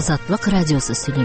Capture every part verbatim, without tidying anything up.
Азатлык радиосы сөйлим.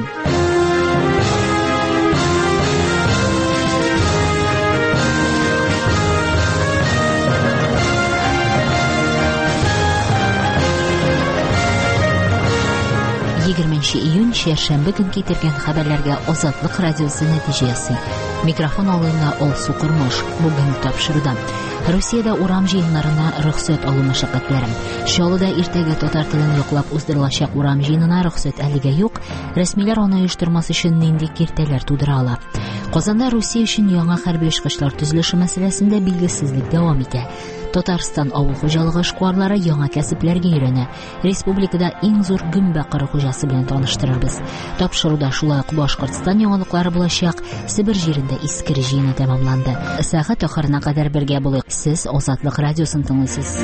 егерменче июнь шәршәмбе көн китергән хәбәрләргә Азатлык радиосы нәтиҗә ясый. Микрофон алуына Алсу Кормаш. Бүген тапшыруда Русиядә урам җыеннарына рөхсәт алу мәшәкатьләре. Чаллыда иртәгә татар телен яклап уздырылачак урам җыенына рөхсәт әлегә юк. Рәсмиләр аны оештырмас өчен нинди киртәләр тудыра ала. Казанда Русия өчен яңа хәрби очкычлар төзелеше мәсьәләсендә билгесезлек дәвам итә. Татарстан авыл хуҗалыгы эшкуарлары яңа кәсепләргә өйрәнә. Республикада иң зур гөмбә кыры хуҗасы белән таныштырырбыз. Тапшыруда шулай ук Башкортстан яңалыклары булачак. Себер җирендә иске җыены тәмамланды. Сәгать ахырына кадәр бергә булыйк. Сез Азатлык радиосын тыңлыйсыз.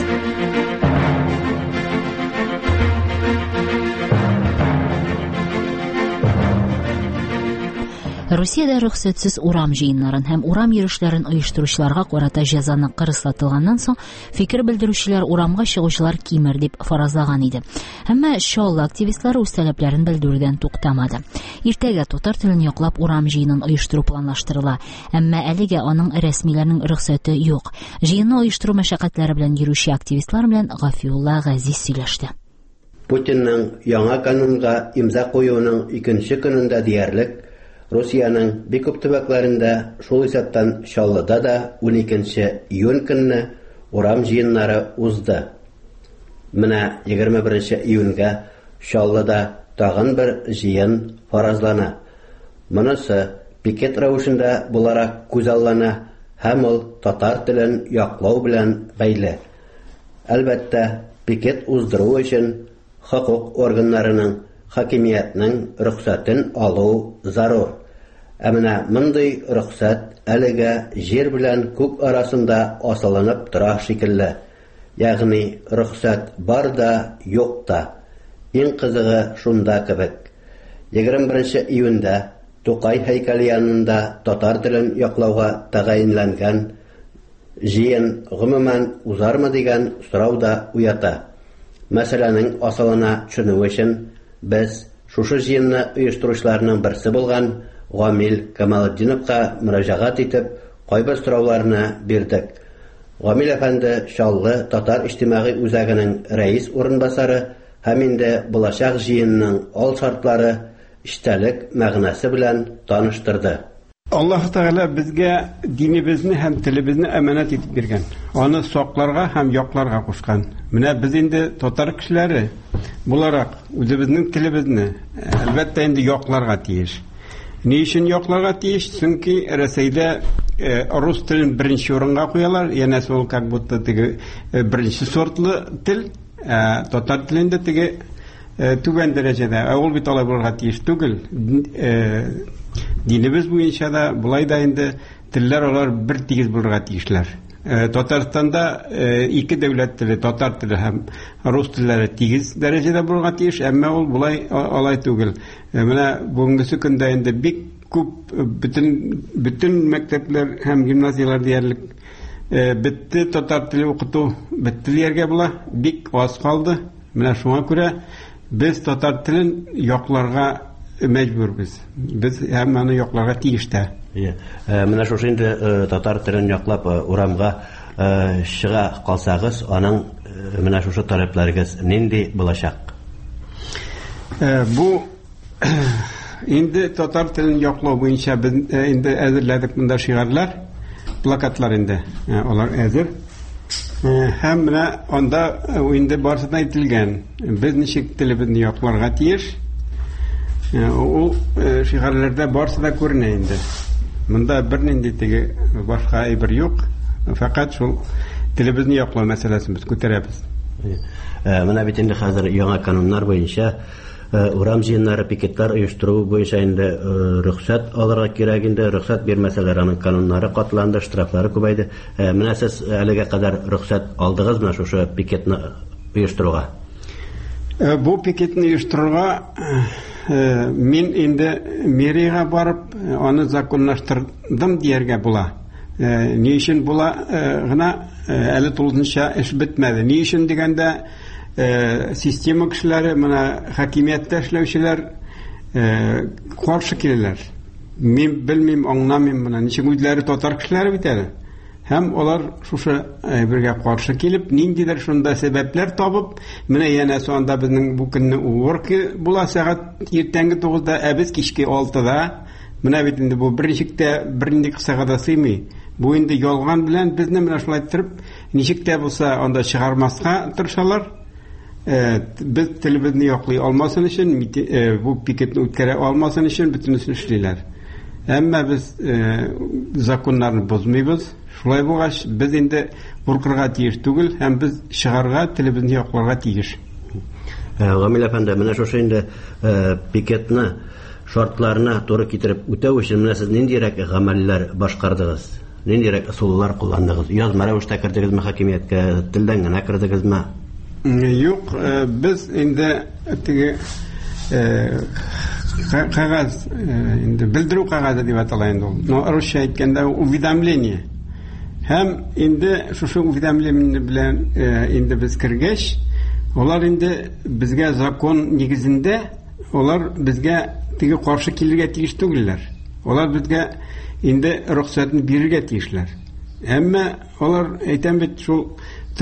Русиядә рөхсәтсез урам җыеннарын һәм урам йөрүшләрен оештыручыларга карата җәзаны кырыслатылганнан соң фикер белдерүчеләр урамга чыгучылар кимер дип фаразлаган иде. Әмма Чаллы активистлары үз таләпләрен белдерүдән туктамады. Иртәгә татар телен яклап урам җыенын оештыру планлаштырыла, әмма әлегә аның рәсмиләрнең рөхсәте юк. Җыенны оештыру мәшәкатьләре белән йөрүче активистлар белән Гафиулла Газиз сөйләште. Путинның яңа канунга имза куюының икенче көнендә диярлек Русияның бик күп төбәкләрендә, шул исәптән Чаллыда да уникенче июнь көнне урам җыеннары узды. Менә егерме беренче июньгә Чаллыда тагын бер җыен фаразлана. Монысы пикет рәвешендә буларак күзаллана һәм ул татар телен яклау белән бәйле. Әлбәттә, пикет уздыру өчен хокук органнарының, хакимиятның рөхсәтен алу зарур. Ә менә мондый рөхсәт әлегә җир белән күк арасында асылынып тора шикелле. Ягъни рөхсәт бар да, юк та. Иң кызыгы шунда кебек. егерме беренче июньдә Тукай һәйкәле янында татар телен яклауга тәгаенләнгән җыен гомумән узармы дигән сорау да уята. Мәсьәләнең асылына төшенү өчен без шушы җыенны оештыручыларның берсе булган Гамил Камалетдиновка мөрәҗәгать итеп, кайбер сорауларны бирдек. Гамил әфәнде Чаллы татар иҗтимагый үзәгенең рәис урынбасары һәм инде булачак җыенның ал шартлары, иштәлек мәгънәсе белән таныштырды. Аллаһ Тәгалә безгә динебезне һәм телебезне әманәт итеп биргән. Аны сакларга һәм якларга кушкан. Менә без инде татар кешеләре буларак үзебезнең телебезне әлбәттә инде якларга тиеш. Ни өчен якларга тиеш? Чөнки Рәсәйдә рус телен беренче урынга куялар, янәсе ул как будто теге беренче сортлы тел, татар телендә теге түбән дәрәҗәдә. Ә ул бит алай булырга тиеш түгел. Динебез буенча да булай да инде телләр алар бер тигез булырга тиешләр. Татарстанда ике дәүләт теле, татар теле һәм рус телләре тигез дәрәҗәдә булырга тиеш, әмма ул булай алай түгел. Менә бүгенге көндә инде бик күп бөтен бөтен мәктәпләр һәм гимназиялар диярлек бетте, татар теле укыту бетте дияргә була, бик аз калды. Менә шуңа күрә без татар телен якларга мәҗбүрбез. Без һәм аны якларга тиеш тә. Менә шушы инде татар телен яклап урамга чыга калсагыз, аның менә шушы таләпләрегез нинди булачак? Бу инде татар телен яклау буенча без инде әзерләдек монда шигарлар, плакатлар инде. Алар әзер. Һәм менә анда инде барысы да әйтелгән. Без ничек телебезне якларга тиеш? Ул шигарләрдә барысы да күренә инде. Монда бернинди теге башка әйбер юк. Фақат шул телебезне яклау мәсьәләсен без күтәрәбез. Менә бит инде хәзер яңа кануннар буенча урам җыеннары, пикетлар оештыру буенча инде рөхсәт алырга кирәк инде. Рөхсәт бирмәсәләр, аның кануннары катланды, штрафлары күбәйде. Менә сез әлегә кадәр рөхсәт алдыгызмы шушы пикетны оештыруга? Бу пикетны оештыруга мин инде мэриягә барып, аны законлаштырдым дияргә була. Ни өчен була гына әле тулысынча эш бетмәде. Ни өчен дигәндә, система кешеләре, менә хакимияттә эшләүчеләр каршы киләләр. Мин белмим, аңламыйм, менә ничек үзләре татар кешеләре бит әле. Һәм алар шушы бергә каршы килеп, ниндидер шунда сәбәпләр табып, менә янә сонда безнең бу көнне уборка була сәгать иртәнге тугызда, ә без кичке алтыда. Менә бит инде бу берничектә бернинди кысагада сыймый. Бу инде ялган белән безне менә шулай торып, ничек тә булса анда чыгармаска тырышалар. Без телебезне яклый алмасын өчен, бу пикетне үткәрә алмасын өчен бөтенесен эшлиләр. Әмма без законнарны бозмыйбыз. Шулай булгач, без инде буркырга тиеш түгел, һәм без чыгарга, телебезне якларга тиеш. Гамил әфәнде, менә шушы инде пикетны шартларына туры китереп үтәү өчен менә сез ниндирәк гамәлләр башкардыгыз? Ниндирәк ысуллар кулландыгыз? Язма рәвештә кирдегезме хакимияткә, телдән генә кирдегезме? Юк, без инде теге кагаз, инде белдерү кагазы дип атала инде ул. Но русча әйткәндә уведомление. Һәм инде шушы уведомление белән инде без кергәч, олар инде безгә закон нигезендә, олар безгә теге каршы килергә тиеш түгелләр. Олар безгә инде рөхсәтне бирергә тиешләр. Әмма олар әйтәм бит шул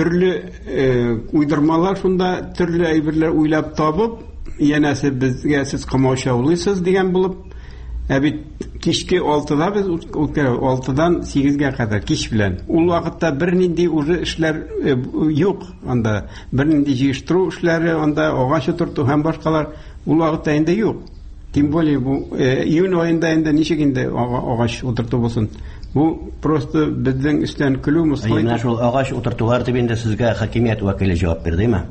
төрле уйдырмалар, шунда төрле әйберләр уйлап табып, янәсе безгә сез камаучаулыйсыз дигән булып, ә бит кичке алтыда без үткәрә, алтыдан сигезгә кадәр кич белән. Ул вакытта бернинди уже эшләр юк, анда бернинди җыештыру эшләре, анда агач утырту һәм башкалар ул вакытта инде юк. Тем более бу июнь аенда инде ничек инде агач утырту булсын. Бу просто безнең өстән көлү мөслим. Менә шул агач утыртулар дип инде сезгә хакимият вәкиле җавап бирдеме?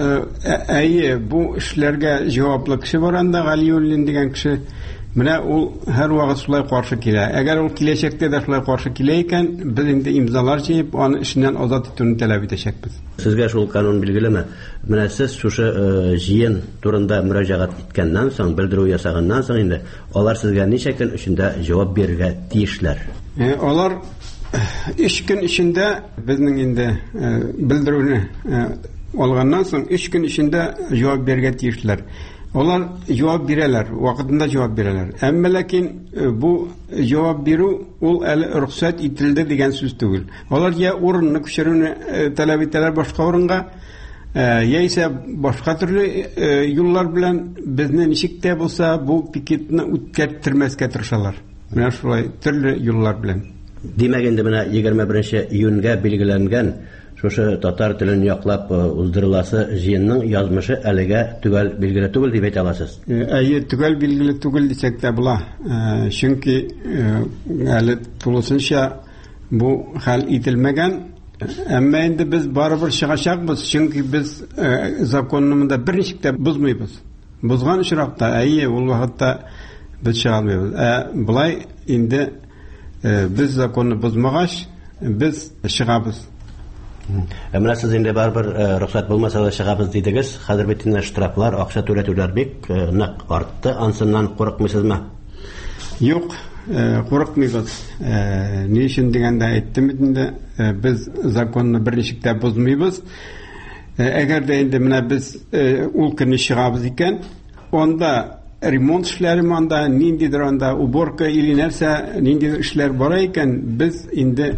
Әйе, бу эшләргә җаваплы кеше бар анда, Галиуллин дигән кеше. Менә ул һәр вакыт шулай каршы килә. Әгәр ул киләчәктә дә шулай каршы килә икән, без инде имзалар җыеп, аны эшеннән азат итүне таләп итәчәкбез. Сезгә шул канун билгелеме? Менә сез шушы җыен турында мөрәҗәгать иткәннән соң, белдерү ясаганнан соң инде, алар сезгә ничә көн эчендә җавап бирергә тиешләр? Алар өч көн эчендә безнең инде белдерүне алганнан соң өч көн эчендә җавап бирергә тиешләр. Алар җавап бирәләр, вакытында җавап бирәләр. Әмма ләкин бу җавап бирү ул әле рөхсәт ителде дигән сүз түгел. Алар я урынны күчерүне таләп итәләр башка урынга, яисә башка төрле юллар белән безне ничек тә булса бу пикетны үткәрттермәскә тырышалар. Менә шулай төрле юллар белән. Димәк инде менә егерме беренче июньгә билгеләнгән шушы татар телен яклап уздырыласы җыенның язмышы әлегә төгәл билгеле түгел дип әйтә аласыз. Әйе, төгәл билгеле түгел дисәк тә була. Чөнки әле тулысынча бу хәл ителмәгән. Әмма инде без барыбер чыгачакбыз, чөнки без законны монда берничек тә бозмыйбыз. Бозган очракта, әйе, ул вакытта без чыгалмыйбыз. Ә булай инде без законны бозмагач, без чыгабыз. Менә сез инде барбер рөхсәт булмаса да чыгабыз дидегез. Хәзер бит инде штрафлар, акча түләтүләр бик нык артты. Ансыннан курыкмыйсызмы? Юк, курыкмыйбыз. Ни өчен дигәндә әйттем инде, без законны берничек тә бозмыйбыз. Әгәр дә инде менә без ул көнне чыгабыз икән, анда ремонт эшләре монда, ниндидер анда уборка или нәрсә, ниндидер эшләр бара икән, без инде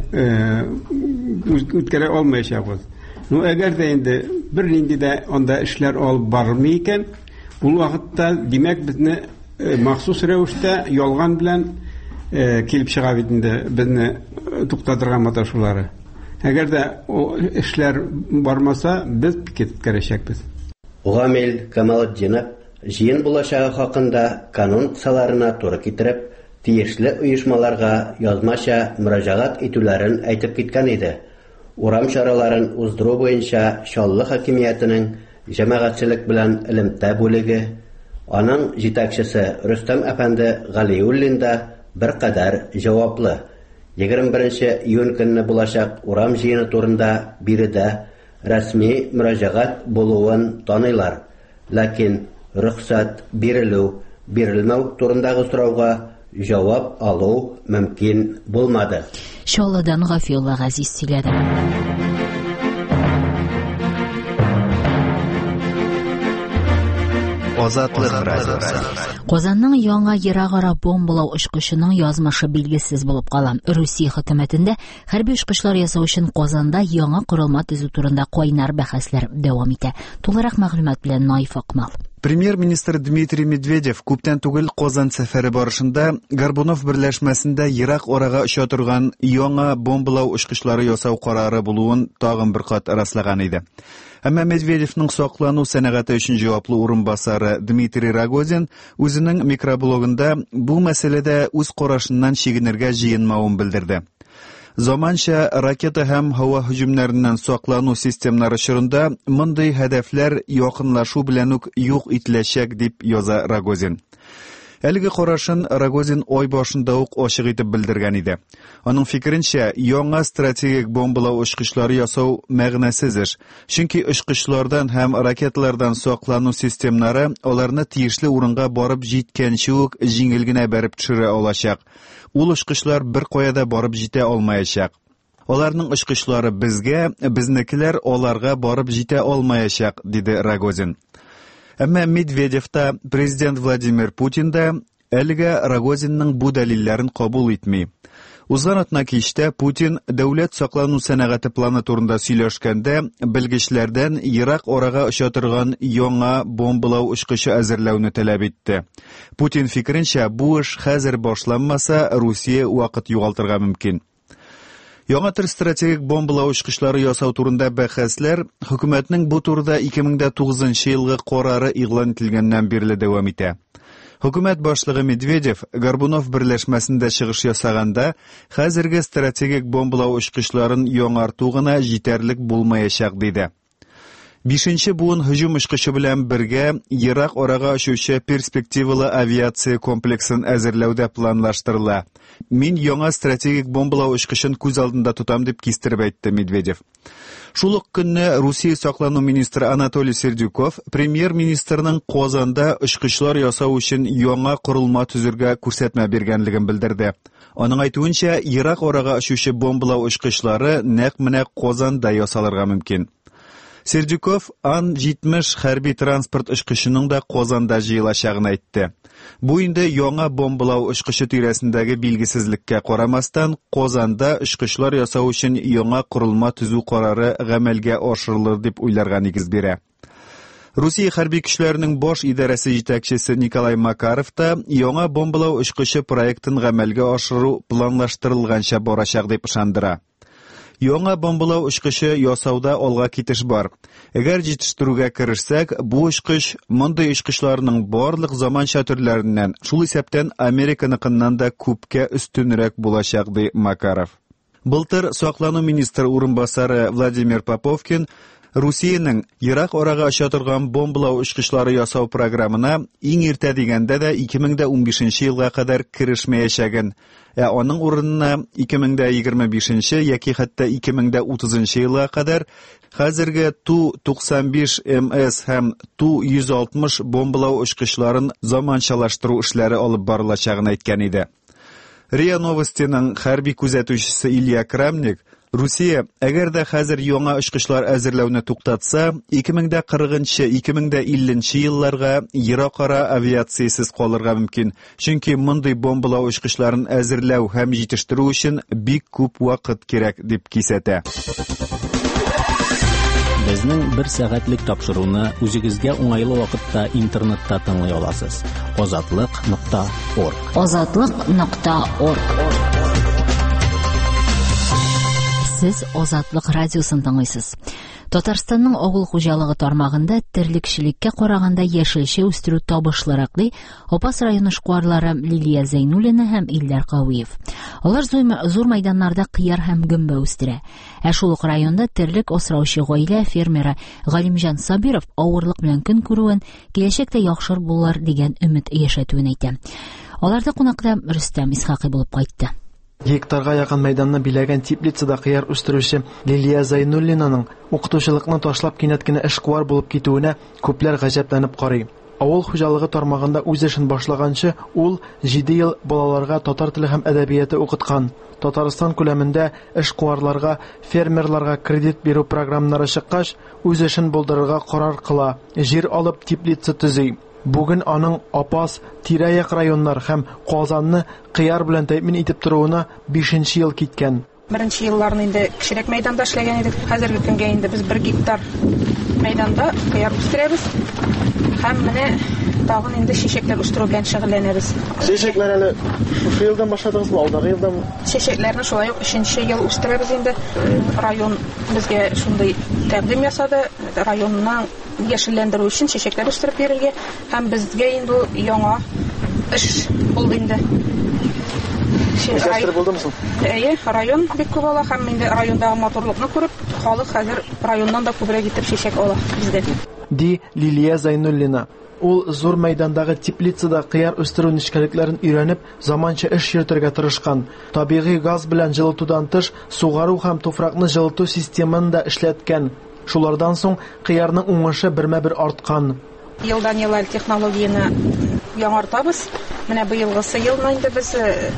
үткәрә алмаячакбыз. Ну, әгәр дә инде бер нинди дә анда эшләр алып бармый икән, ул вакытта димәк безне махсус рәвештә ялган белән килеп чыга бит инде безне туктатырга маташулары. Әгәр дә эшләр бармаса, без пикет үткәрәчәкбез. Гамил Камалетдинов җыен булачагы хакында канун кысаларына туры китереп, тиешле оешмаларга язмача мөрәҗәгать итүләрен әйтеп киткән иде. Урам чараларын уздыру буенча Чаллы хакимиятенең җәмәгатьчелек белән элемтә бүлеге, аның җитәкчесе Рөстәм әфәнде Галиуллин да беркадәр җаваплы. егерме беренче июнь көнне булачак урам җыены турында биредә рәсми мөрәҗәгать булуын таныйлар. Ләкин рөхсәт бирелү, бирелмәү турындагы сорауга җавап алу мөмкин булмады. Чаллыдан Гафиулла Газиз сөйләде. Азатлык радиосы. Казанның яңа ерагара бомбалау очкычының язмышы билгесез булып кала. Русия хөкүмәтендә хәрби очкычлар ясау өчен Казанда яңа корылма төзү турында кайнар бәхәсләр дәвам итә. Тулырак мәгълүмат белән Наиф Акмал. Премьер-министр Дмитрий Медведев күптән түгел Казан сәфәре барышында Горбунов берләшмәсендә ерак арага оча торган яңа бомбалау очкычлары ясау карары булуын тагын бер кат раслаган иде. Әмма Медведевның саклану сәнәгате өчен җаваплы урынбасары Дмитрий Рогозин үзенең микроблогында бу мәсьәләдә үз карашыннан чигенергә җыенмавын белдерде. Заманча ракета һәм һава һөҗүмнәреннән саклану системнары чорында мондый хәдәфләр якынлашу белән үк юк ителәчәк дип яза Рогозин. Әлеге карашын Рогозин ай башында ук ачык итеп белдергән иде. Аның фикеренчә, яңа стратегик бомбалау очкычлары ясау мәгънәсез эш, чөнки очкычлардан һәм ракеталардан саклану системнары аларны тиешле урынга барып җиткәнче үк җиңел генә бәреп төшерә алачак. Ул очкычлар бер каяда барып җитә алмаячак. Аларның очкычлары безгә, безнекеләр аларга барып җитә алмаячак, диде Рогозин. Әмма Медведев та, президент Владимир Путин да әлегә Рогозинның бу дәлилләрен кабул итми. Узган атна кичтә Путин дәүләт саклану сәнәгате планы турында сөйләшкәндә белгечләрдән ерак арага оча торган яңа бомбалау очкычы әзерләүне таләп итте. Путин фикеренчә, бу эш хәзер башланмаса, Русия вакыт югалтырга мөмкин. Яңа төр стратегик бомбалау очкычлары ясау турында бәхәсләр хөкүмәтнең бу турыда ике мең тугызынчы елгы карары игълан ителгәннән бирле дәвам итә. Хөкүмәт башлыгы Медведев Горбунов берләшмәсендә чыгыш ясаганда, хәзерге стратегик бомбалау очкычларын яңарту гына җитәрлек булмаячак диде. Бишенче буын һөҗүм очкычы белән бергә ерак арага очучы перспективалы авиация комплексын әзерләүдә планлаштырыла. Мин яңа стратегик бомбалау очкычын күз алдында тутам дип кистереп әйтте Медведев. Шул ук көнне Русия саклану министры Анатолий Сердюков премьер-министрның Казанда очкычлар ясау өчен яңа корылма төзергә күрсәтмә биргәнлеген белдерде. Аның әйтүенчә, ерак арага очучы бомбалау очкычлары нәкъ менә Казанда ясалырга мөмкин. Сердюков Ан җитмеш хәрби транспорт очкычының да Казанда җыелачагын әйтте. Бу инде яңа бомбалау очкычы тирәсендәге билгесезлеккә карамастан, Казанда очкычлар ясау өчен яңа корылма төзү карары гамәлгә ашырылыр дип уйларга нигез бирә. Русия хәрби көчләренең баш идарәсе җитәкчесе Николай Макаров та яңа бомбалау очкычы проектын гамәлгә ашыру планлаштырылганча барачак дип ышандыра. Яңа бомбалау очкычы ясауда алга китеш бар. Әгәр җитештерүгә керешсәк, бу очкыч мондый очкычларның барлык заманча төрләреннән, шул исәптән Американыкыннан да күпкә өстенрәк булачак, ди Макаров. Былтыр саклану министры урынбасары Владимир Поповкин Русиянең ерак арага оча торган бомбалау очкычлары ясау программына иң иртә дигәндә дә ике мең унбишенче елга кадәр керешмәячәген, ә аның урынына ике мең егерме бишенче яки хәтта ике мең утызынчы елга кадәр хәзерге Ту туксан биш эм эс һәм Ту йөз алтмыш бомбалау очкычларын заманчалаштыру эшләре алып барылачагын әйткән иде. РИА Новостиның хәрби күзәтүчесе Илья Крамник Русия, әгәр дә хәзер яңа очкычлар әзерләүне туктатса, ике мең кырыгынчы - ике мең илленче елларга еракара авиациясыз калырга мөмкин, чөнки мондый бомбалау очкычларын әзерләү һәм җитештерү өчен бик күп вакыт кирәк, дип кисәтә. Безнең бер сәгатьлек тапшыруны үзегезгә уңайлы вакытта интернетта тыңлый аласыз. азатлык нокта орг. азатлык нокта орг. Сез Азатлык радиосын тыңлыйсыз. Татарстанның авыл хуҗалыгы тармагында терлекчелеккә караганда яшелчә үстерү табышлырак ди Опас районы шкварлары Лилия Зәйнуллина һәм Илләр Кавиев. Алар зур мәйданнарда кыяр һәм гөмбә үстерә. Ә шул ук районда терлек асраучы гаилә фермеры Галимҗан Сабиров авырлык белән көн күрүен, киләчәктә яхшыр булыр дигән өмет яшәтүен әйтә. Аларда кунакта Рөстәм Исхакый булып кайтты. Гектарга якын мәйданны биләгән теплицада кыяр үстерүче Лилия Зәйнуллинаның укытучылыкны ташлап кинәт кенә эшкуар булып китүенә күпләр гаҗәпләнеп карый. Авыл хуҗалыгы тармагында үз эшен башлаганчы ул җиде ел балаларга татар теле һәм әдәбияты укыткан. Татарстан күләмендә эшкуарларга, фермерларга кредит бирү программалары чыккач, үз эшен булдырырга карар кыла. Җир алып теплица төзи. Бүген аның Апас, тирә-як районнар һәм Казанны кыяр белән тәэмин итеп торуына бишенче ел киткән. Беренче елларны инде кичерәк мәйданда эшләгән идек. Хәзерге көнгә инде без бер гектар мәйданда кыяр үстерәбез. Һәм менә тагын инде чәчәкләр үстерү белән шөгыльләнәбез. Чәчәкләр әле шушы елдан башладыгызмы, алдагы елдан? Чәчәкләрне шулай ук өченче ел үстерәбез инде. Район безгә шундый тәкъдим ясады. Районның яшелләндерү өчен чәчәкләр үстереп бирергә һәм безгә инде яңа эш булды инде. Эшләр булдымы? Әйе, район бик күп ала һәм инде райондагы моторлыкны күреп, халык хәзер районнан да күбрәк итеп чәчәк ала бездә. Ди Лилия Зайнуллина. Ул зур мәйдандагы теплицада кыяр үстерү нечкәлекләрен өйрәнеп, заманча эш йөртергә тырышкан. Табигый газ белән җылытудан тыш, сугару һәм туфракны җылыту системын да эшләткән. Шулардан соң кыярның уңышы бермә-бер арткан. Елдан ел технологияны яңартабыз. Менә быелгысы елны инде без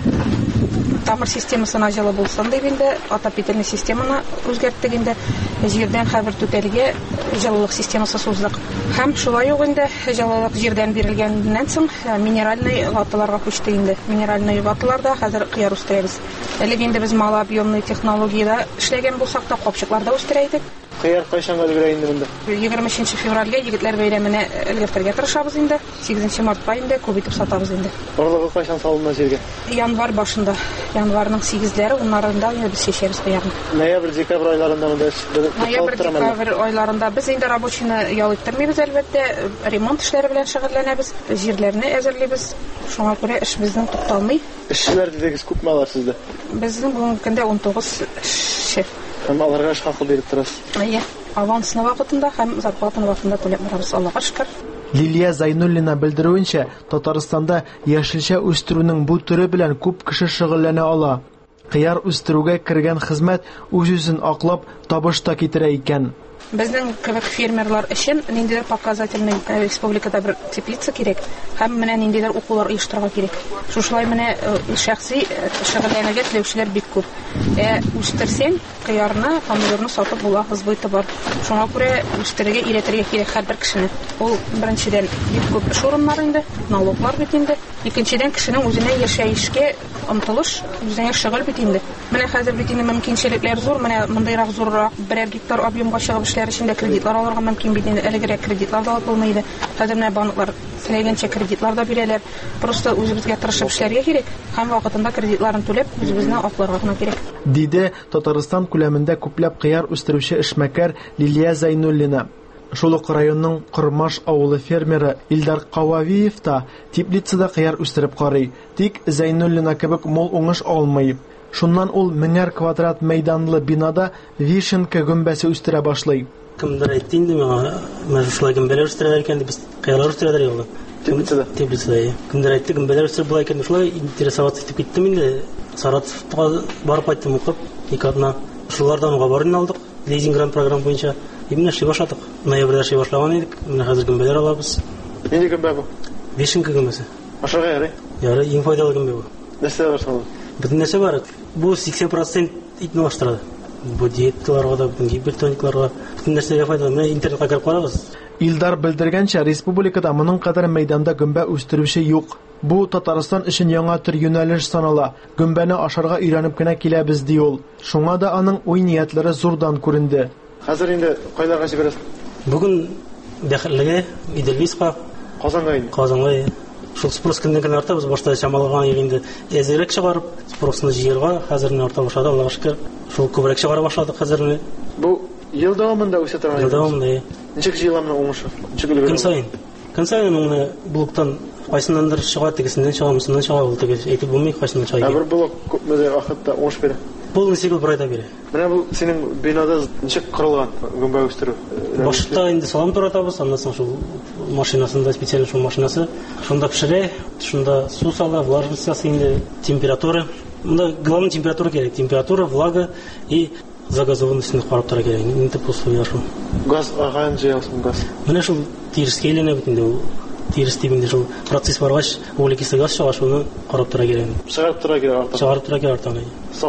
тамыр системасына җылы булсын дип инде отопительный системаны үзгәрттек инде. Җирдән хәбәр түтәргә җылылык системасы суздык. Һәм шулай ук инде җылылык җирдән бирелгәннән соң минеральный ваталарга күчтек инде. Минеральный ваталарда хәзер кыяр үстерәбез. Әлегә инде без малообъемный технологиядә эшләгән булсак та капчыкларда үстерә идек. Кыяр кайчанга өлгерә инде монда? егерменче февральгә егетләр бәйрәменә өлгертергә тырышабыз инде. сигезенче мартка инде күп итеп сатабыз инде. Орлыгы кайчан салына җиргә? Январь башында. Январьның сигезләре, уннарында инде біз чәчәбез кыярны. Ноябрь, декабрь айларында монда Ноябрь, декабрь айларында без инде рабочийны ял иттермибез әлбәттә. Ремонт эшләре белән шөгыльләнәбез. Җирләрне әзерлибез. Шуңа күрә эш безнең тукталмый. Эшчеләр дидегез күпме алар сездә? Безнең бүгенге көндә он тоғыз эшче. Һәм аларга эш хакы биреп торасыз. Әйе, авансны вакытында һәм зарплатаны вакытында түләп барабыз, Аллаһка шөкер. Лилия Зайнуллина белдерүенчә, Татарстанда яшелчә үстерүнең бу төре белән күп кеше шөгыльләнә ала. Кыяр үстерүгә кергән хезмәт үз-үзен аклап табыш та китерә икән. Безнең кебек фермерлар өчен ниндидер показательный республикада бер теплица кирәк һәм менә ниндидер укулар оештырырга кирәк. Шушылай менә шәхси шөгыльләнергә теләүчеләр бик күп. Ә үстерсәң, кыярны, помидорны сатып була, хезмәте бар. Шуңа күрә үстерергә өйрәтергә кирәк һәрбер кешене. Ул беренчедән бик күп эш урыннары инде, налоглар бит инде. Икенчедән кешенең үзенә яшәешкә омтылыш, үзенә шөгыль бит инде. Менә хәзер бит инде мөмкинчелекләр зур, менә мондайрак зуррак берәр гектар объемга чыгып эшләр өчен кредитлар алырга мөмкин бит инде. Әлегрәк кредитлар да алып иде. Хәзер менә банклар теләгәнчә кредитлар да бирәләр. Просто үзебезгә тырышып эшләргә кирәк һәм вакытында кредитларын түләп, үзебезне акларга гына кирәк. Диде Татарстан күләмендә күпләп кыяр үстерүче эшмәкәр Лилия Зайнуллина. Шул ук районның Кормаш авылы фермеры Илдар Кававиев та теплицада кыяр үстереп карый. Тик Зайнуллина кебек мол уңыш алмый. Шуннан ул меңәр квадрат мәйданлы бинада вишенка гөмбәсе үстерә башлый. Кемдер әйтте инде миңа, менә шулай гөмбәләр үстерәләр икән дип, без кыярлар үстерәләр юлда. Теплицада. Теплицада. Кемдер әйтте гөмбәләр үстереп була икән, шулай интересоваться итеп киттем инде. Саратовка барып кайттым укып, ике атна. Шулардан уга барып алдык. Лизингран программа буенча. Именно эшли башладык. Ноябрьдә эшли башлаган идек. Менә хәзер гөмбәләр алабыз. Нинди гөмбә бу? Вишенка гөмбәсе. Ашарга ярый. Ярый, иң файдалы гөмбә бу. Нәрсә бар шул? Бөтен нәрсә бар. Бу сиксән процент итне алыштыра. Бу диетларга да, гибертоникларга, бөтен нәрсәгә файдалы. Менә интернетка кирип карагыз. Илдар белдергәнчә, республикада моның кадәр мәйданда гөмбә үстерүче юк. Бу Татарстан өчен яңа төр юнәлеш санала. Гөмбәне ашарга өйрәнеп кенә киләбез ди ул. Шуңа да аның уй ниятләре зурдан күренде. Хәзер инде кайларга җибәрәсез? Бүген Бәхерлегә, Иделбиска, Казанга инде. Казанга. Шул спрос көннән арта, без башта чамалган инде. Әзерәк чыгарып, спросны җыярга хәзер арта башлады, Аллаһка шөкер. Шул күбрәк чыгара башладык хәзер. Бу ел дәвамында үсә торган. Ел дәвамында. Ничек җыйламны уңышы? Көн сайын. Көн сайын ул блоктан кайсынандыр чыга, тегесеннән чыга, мусыннан чыга, ул теге әйтеп булмый, кайсыннан чыга. Бер блок күпме вакытта уңыш бирә? Бу сигез бер айда бирә. Менә бу синең бинада ничек корылган гөмбә үстерү? Башта инде салам торатабыз, аннан соң шул машинасында специаль шул машинасы, шунда пешерә, шунда су сала, влажность инде, температура. Монда главный температура кирәк, температура, влага и загазованностьны карап тора кирәк. Инде условия шул. Газ аган җыялсын газ. Менә шул тирескә әйләнә бит инде ул. Тирес тибендә шул процесс баргач, углекислый газ чыга, шуны карап тора кирәк. Чыгарып тора кирәк арта. Чыгарып тора кирәк арта.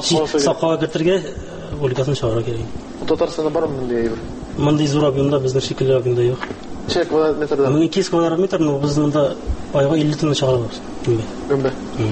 Сакка кертергә углекасын чыгарга кирәк. Татарстанда бармы мондый әйбер? Мондый зур объемда безнең шикелле объемда юк. Ничә квадрат метрдан? мең ике йөз квадрат метр, но без монда айга илле тонна чыгарабыз. Гөмбә.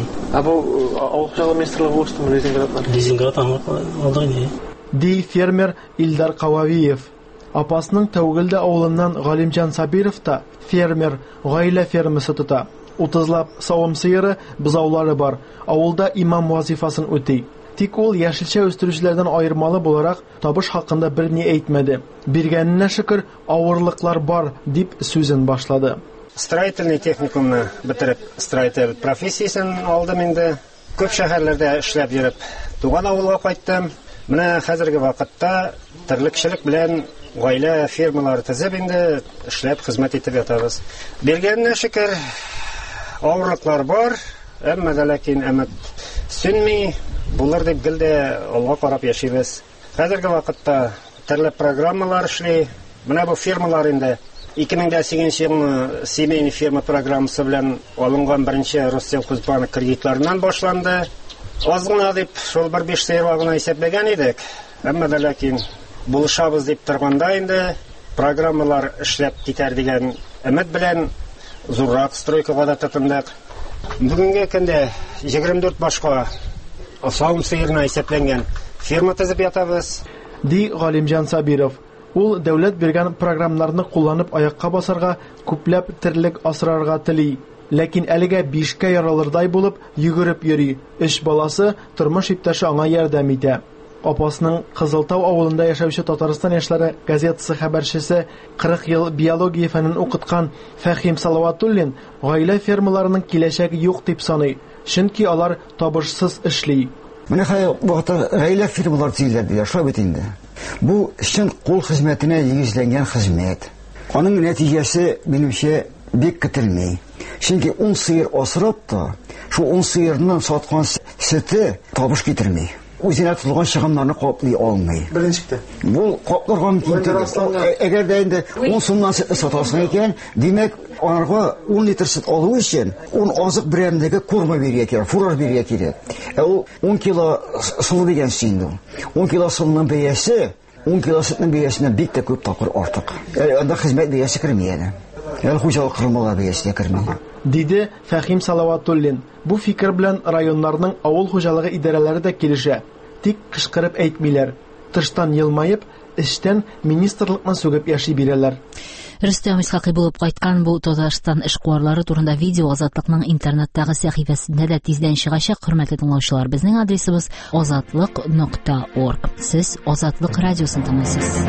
А бу авыл хуҗалыгы министрлыгы булсын лизинглатлар. Лизинград алды инде. Ди фермер Илдар Кававиев. Апасының Тәүгелдә авылыннан Галимҗан Сабиров та фермер, гаилә фермасы тота. утызлап савым сыеры, бызаулары бар. Авылда имам вазифасын үти. Тик ул яшелчә үстерүчеләрдән аермалы буларак табыш хакында бер ни әйтмәде. Биргәненә шөкер, авырлыклар бар дип сүзен башлады. Строительный техникумны бетереп, строитель профессиясын алдым инде. Күп шәһәрләрдә эшләп йөреп, туган авылга кайттым. Менә хәзерге вакытта терлекчелек белән гаилә фермалары төзеп инде эшләп хезмәт итеп ятабыз. Биргәненә шөкер, авырлыклар бар, әмма дә ләкин әмәт сүнми, булыр дип гелдә алга карап яшибез. Хәзерге вакытта төрле программалар эшли. Менә бу фермалар инде ике мең сигезенче елның семейный ферма программасы белән алынган беренче Россельхозбанк кредитларыннан башланды. Аз гына дип шул бер биш сыйырга гына исәпләгән идек. Әмма дә ләкин булышабыз дип торганда инде программалар эшләп китәр дигән өмет белән зуррак стройкага да тотындык. Бүгенге көндә егерме дүрт башка савым сыерына исәпләнгән ферма төзеп ятабыз. Ди Галимҗан Сабиров. Ул дәүләт биргән программаларны кулланып аякка басарга, күпләп терлек асрарга тели. Ләкин әлегә бишкә яралырдай булып йөгереп йөри. Өч баласы, тормыш иптәше аңа ярдәм итә. Апасының Кызылтау авылында яшәүче Татарстан яшьләре газетасы хәбәрчесе, кырык ел биология фәнен укыткан Фәхим Салаватуллин гаилә фермаларының киләчәге юк дип саный, чөнки алар табышсыз эшли. Менә хәзер вакытта гаилә фермалар төзелә диләр, шулай бит инде. Бу чын кул хезмәтенә нигезләнгән хезмәт. Аның нәтиҗәсе минемчә бик көтелми. Чөнки ун сыер асрап та, шу ун сыерның саткан сөте табыш китерми. Үзенә тотылган чыгымнарны каплый алмый. Беренчектә. Бу капларга мөмкин түгел. Әгәр дә инде ун сумнан сөт сатасың икән, димәк, аларга ун литр сөт алу өчен ун азык берәмдәге корма бирергә кирәк, фураж бирергә кирәк. Ә ул ун кило сулы дигән синде. ун кило сулының бәясе ун кило сөтнең бәясеннән бик тә күп тапкыр артык. Анда хезмәт бәясе керми әле. Әле хуҗалык кырмалар бәясе керми. Диде Фәхим Салаватуллин. Бу фикер белән районнарның авыл хуҗалыгы идарәләре дә килешә. Тик кышкырып әйтмиләр. Тыштан елмаеп, эштән министрлыкны сүгеп яши бирәләр. Рөстәм Исхакый булып кайткан бу Татарстан эшкуарлары турында видео Азатлыкның интернеттагы сәхифәсендә дә тиздән чыгачак. Хөрмәтле тыңлаучылар, безнең адресыбыз азатлык нокта орг. Сез Азатлык радиосын тыңлыйсыз.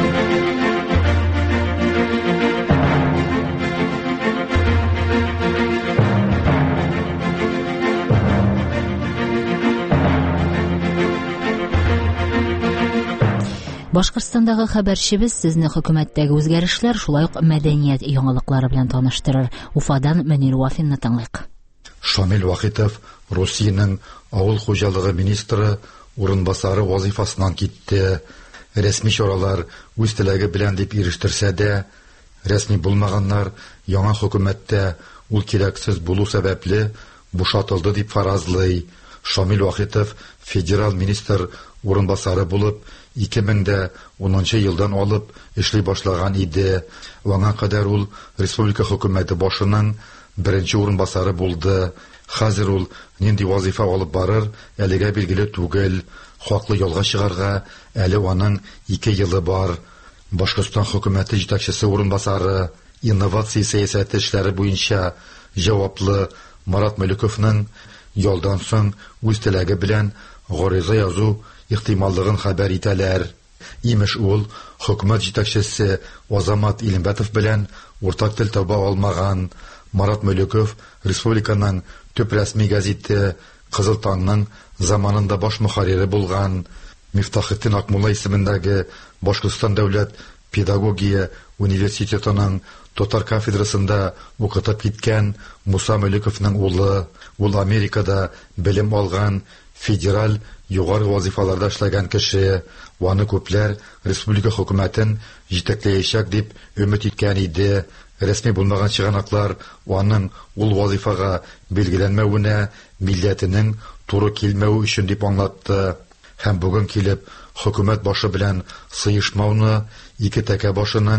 Башкортстандагы хәбәрчебез сезне хөкүмәттәге үзгәрешләр, шулай ук мәдәният яңалыклары белән таныштырыр. Уфадан Мөнир Вафинны тыңлыйк. Шамил Вахитов Русиянең авыл хуҗалыгы министры урынбасары вазифасыннан китте. Рәсми чаралар үз теләге белән дип ирештерсә дә, рәсми булмаганнар яңа хөкүмәттә ул кирәксез булу сәбәпле бушатылды дип фаразлый. Шамил Вахитов федераль министр урынбасары булып ике мең унынчы елдан алып эшли башлаган иде. Аңа кадәр ул республика хөкүмәте башының беренче урынбасары булды. Хәзер ул нинди вазифа алып барыр, әлегә билгеле түгел. Хаклы ялга чыгарга әле аның ике елы бар. Башкортстан хөкүмәте җитәкчесе урынбасары, инновация сәясәте эшләре буенча җаваплы Марат Мөлековның ялдан соң үз теләге белән гариза язу ихтималлыгын хәбәр итәләр. Имеш ул хөкүмәт җитәкчесе Азамат Илембәтов белән уртак тел таба алмаган. Марат Мөлеков республиканың төп рәсми газеты Кызыл таңның заманында баш мөхәррире булган. Мифтахетдин Акмулла исемендәге Башкортстан дәүләт педагогия университетының Татар кафедрасында укытып киткән Муса Мөлековның улы. Ул Америкада белем алган, федераль югары вазифаларда эшләгән кеше. Аны күпләр республика хөкүмәтен җитәкләячәк дип өмет иткән иде. Рәсми булмаган чыганаклар аның ул вазифага билгеләнмәвенә милләтенең туры килмәү өчен дип аңлатты. Һәм бүген килеп хөкүмәт башы белән сыешмауны, ике тәкә башының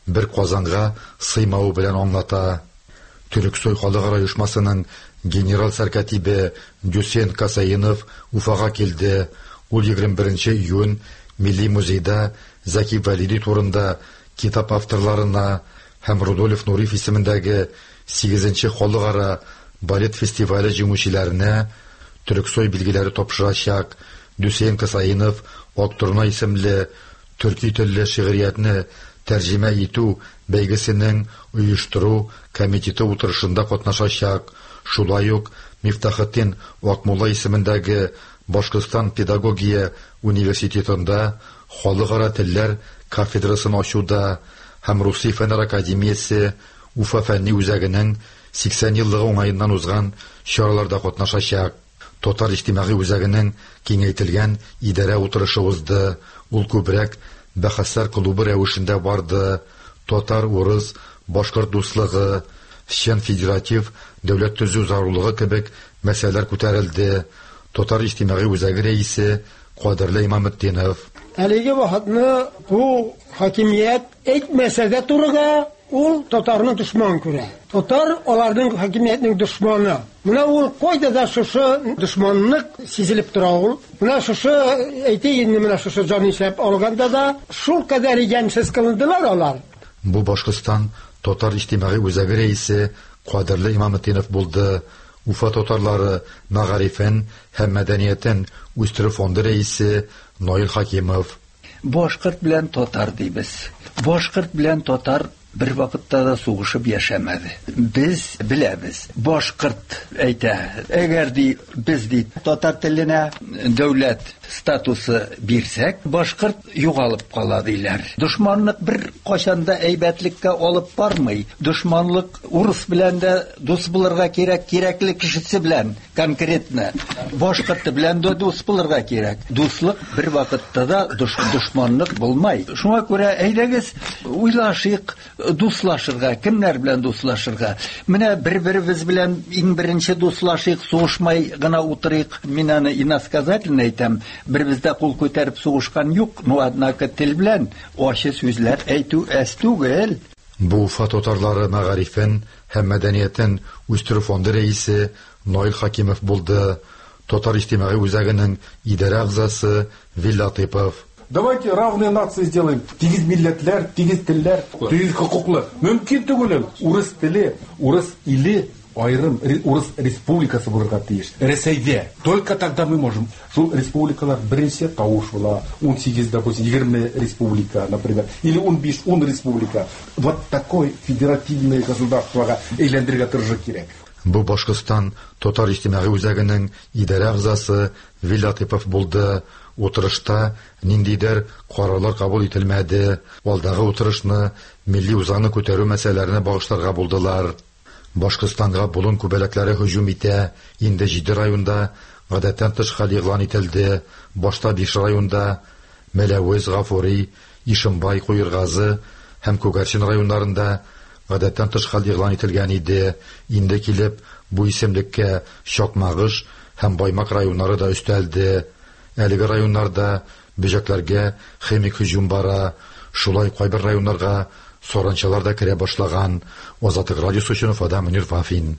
бер казанга сыймауы белән аңлата. Төрксой халыкара оешмасының генераль сәркәтибе Дюсен Касаинов Уфага килде. Ул егерме беренче июнь Милли музейда Зәки Вәлиди турында китап авторларына һәм Рудольф Нуриев исемендәге сигезенче халыкара балет фестивале җиңүчеләренә Төрксой билгеләре тапшырачак. Дюсен Касаинов Актурна исемле төрки телле шигъриятне тәрҗемә итү бәйгесенең оештыру комитеты утырышында катнашачак. Шулай ук Мифтахетдин Акмулла исемендәге Башкортстан педагогия университетында халыкара телләр кафедрасын ачуда һәм Русия фәннәр академиясе Уфа фәнни үзәгенең сиксән еллыгы уңаеннан узган чараларда катнашачак. Татар иҗтимагый үзәгенең киңәйтелгән идарә утырышы узды. Ул күбрәк бәхәсләр клубы рәвешендә барды. Татар, урыс, башкорт дуслыгы, чын федератив дәүләт төзү зарулыгы кебек мәсьәләләр күтәрелде. Татар иҗтимагый үзәге рәисе Кадерле Имаметдинов: Әлеге вакытны бу хакимият әйтмәсә дә турыга, ул татарны дошман күрә. Татар аларның хакимиятның дошманы. Менә ул кайда да шушы дошманлык сизелеп тора ул. Менә шушы әйтәйин, менә шушы җан ишәп алганда да шул кадәр ямьсез кылындылар алар. Бу Башкортстан татар иҗтимагый үзәге рәисе Кадерле Имаметдинов булды. Уфа татарлары мәгарифен һәм мәдәниятен үстерү фонды рәисе Наил Хакимов: Башкорт белән татар дибез. Башкорт белән татар бер вакытта да сугышып яшәмәде. Без беләбез. Башкорт әйтә, әгәр ди без ди татар теленә дәүләт статусы бирсәк, башкорт югалып кала диләр. Дошманлык бер кашанда әйбәтлеккә алып бармый. Дошманлык урыс белән дә дус булырга кирәк, кирәкле кешесе белән конкретно. Башкорт белән дә дус булырга кирәк. Дуслык бер вакытта да дошманлык булмай. Шуңа күрә әйдәгез уйлашыйк, дуслашырга, кемнәр белән дуслашырга. Менә бер-беребез белән иң беренче дуслашыйк, сугышмай гына утырыйк. Мин аны иносказательно әйтәм. Бербездә кул күтәреп сугышкан юк, но однако тел белән ачы сүзләр әйтү әс түгел. Бу Уфа татарлары мәгарифен һәм мәдәниятен үстерү фонды рәисе Наил Хакимов булды. Татар иҗтимагый үзәгенең идарә әгъзасы Вилла Тыйпов: Давайте равные нации сделаем. Тигез милләтләр, тигез телләр, тигез хокуклы. Мөмкин түгел. Урыс теле, урыс иле айрым урыс республикасы булырга тиеш. Рәсәйдә. Только тогда мы можем. Шул республикалар беренче тавыш була. он сигез, допустим, егерме республика, например, или он биш, он республика. Вот такой федеративное государствога әйләндергә тырыша кирәк. Бу Башкортстан татар иҗтимагый үзәгенең идарә әгъзасы Вилла Тыйпов булды. Утырышта ниндидер карарлар кабул ителмәде. Алдагы утырышны милли үзаңны күтәрү мәсьәләләренә багышларга булдылар. Башкортстанга болын күбәләкләре һөҗүм итә. Инде җиде районда гадәттән тыш хәл игълан ителде. Башта биш районда Мәләвез, Гафури, Ишембай, Куйыргазы һәм Күгәрчен районнарында гадәттән тыш хәл игълан ителгән иде. Инде килеп бу исемлеккә Чакмагыш һәм Баймак районнары да өстәлде. Әлеге районнарда бөҗәкләргә химик һөҗүм бара. Шулай кайбер районнарга соранчалар да керә башлаган. Азатлык радиосы өчен Уфадан Мөнир Вафин.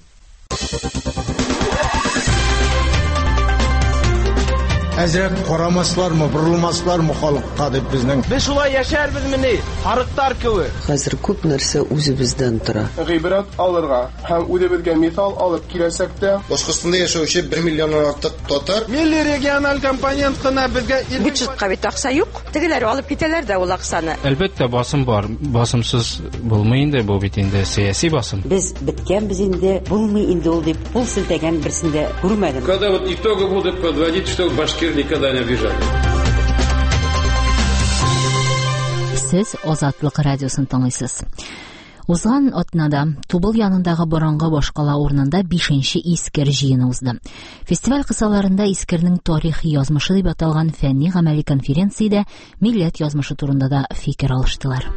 Әзрәт карамаслармы, борылмаслармы халыкка дип безнең. Без шулай яшәрбезмени? Харыктар кебек. Хәзер күп нәрсә үзебездән тора. Гыйбрат алырга һәм үзебезгә мисал алып киләсәк тә, Башкортстанда яшәүче бер миллионнан артык татар. Милли региональ компонент кына безгә бюджетка бит акча юк. Тегеләр алып китәләр дә ул акчаны. Әлбәттә басым бар. Басымсыз булмый инде бу бит инде сиясәт басым. Без биткән без инде булмый инде ул дип кул селтәгән берсендә күрмәдем. Когда вот итоги будут подводить, что башкир никогда не обижали. Сез Азатлык радиосын тыңлыйсыз. Узган атнада Тубыл янындагы борынгы башкала урынында бишенче искер җыены узды. Фестиваль кысаларында искернең тарихи язмышы дип аталган фәнни-гамәли конференциядә милләт язмышы турында да фикер алыштылар.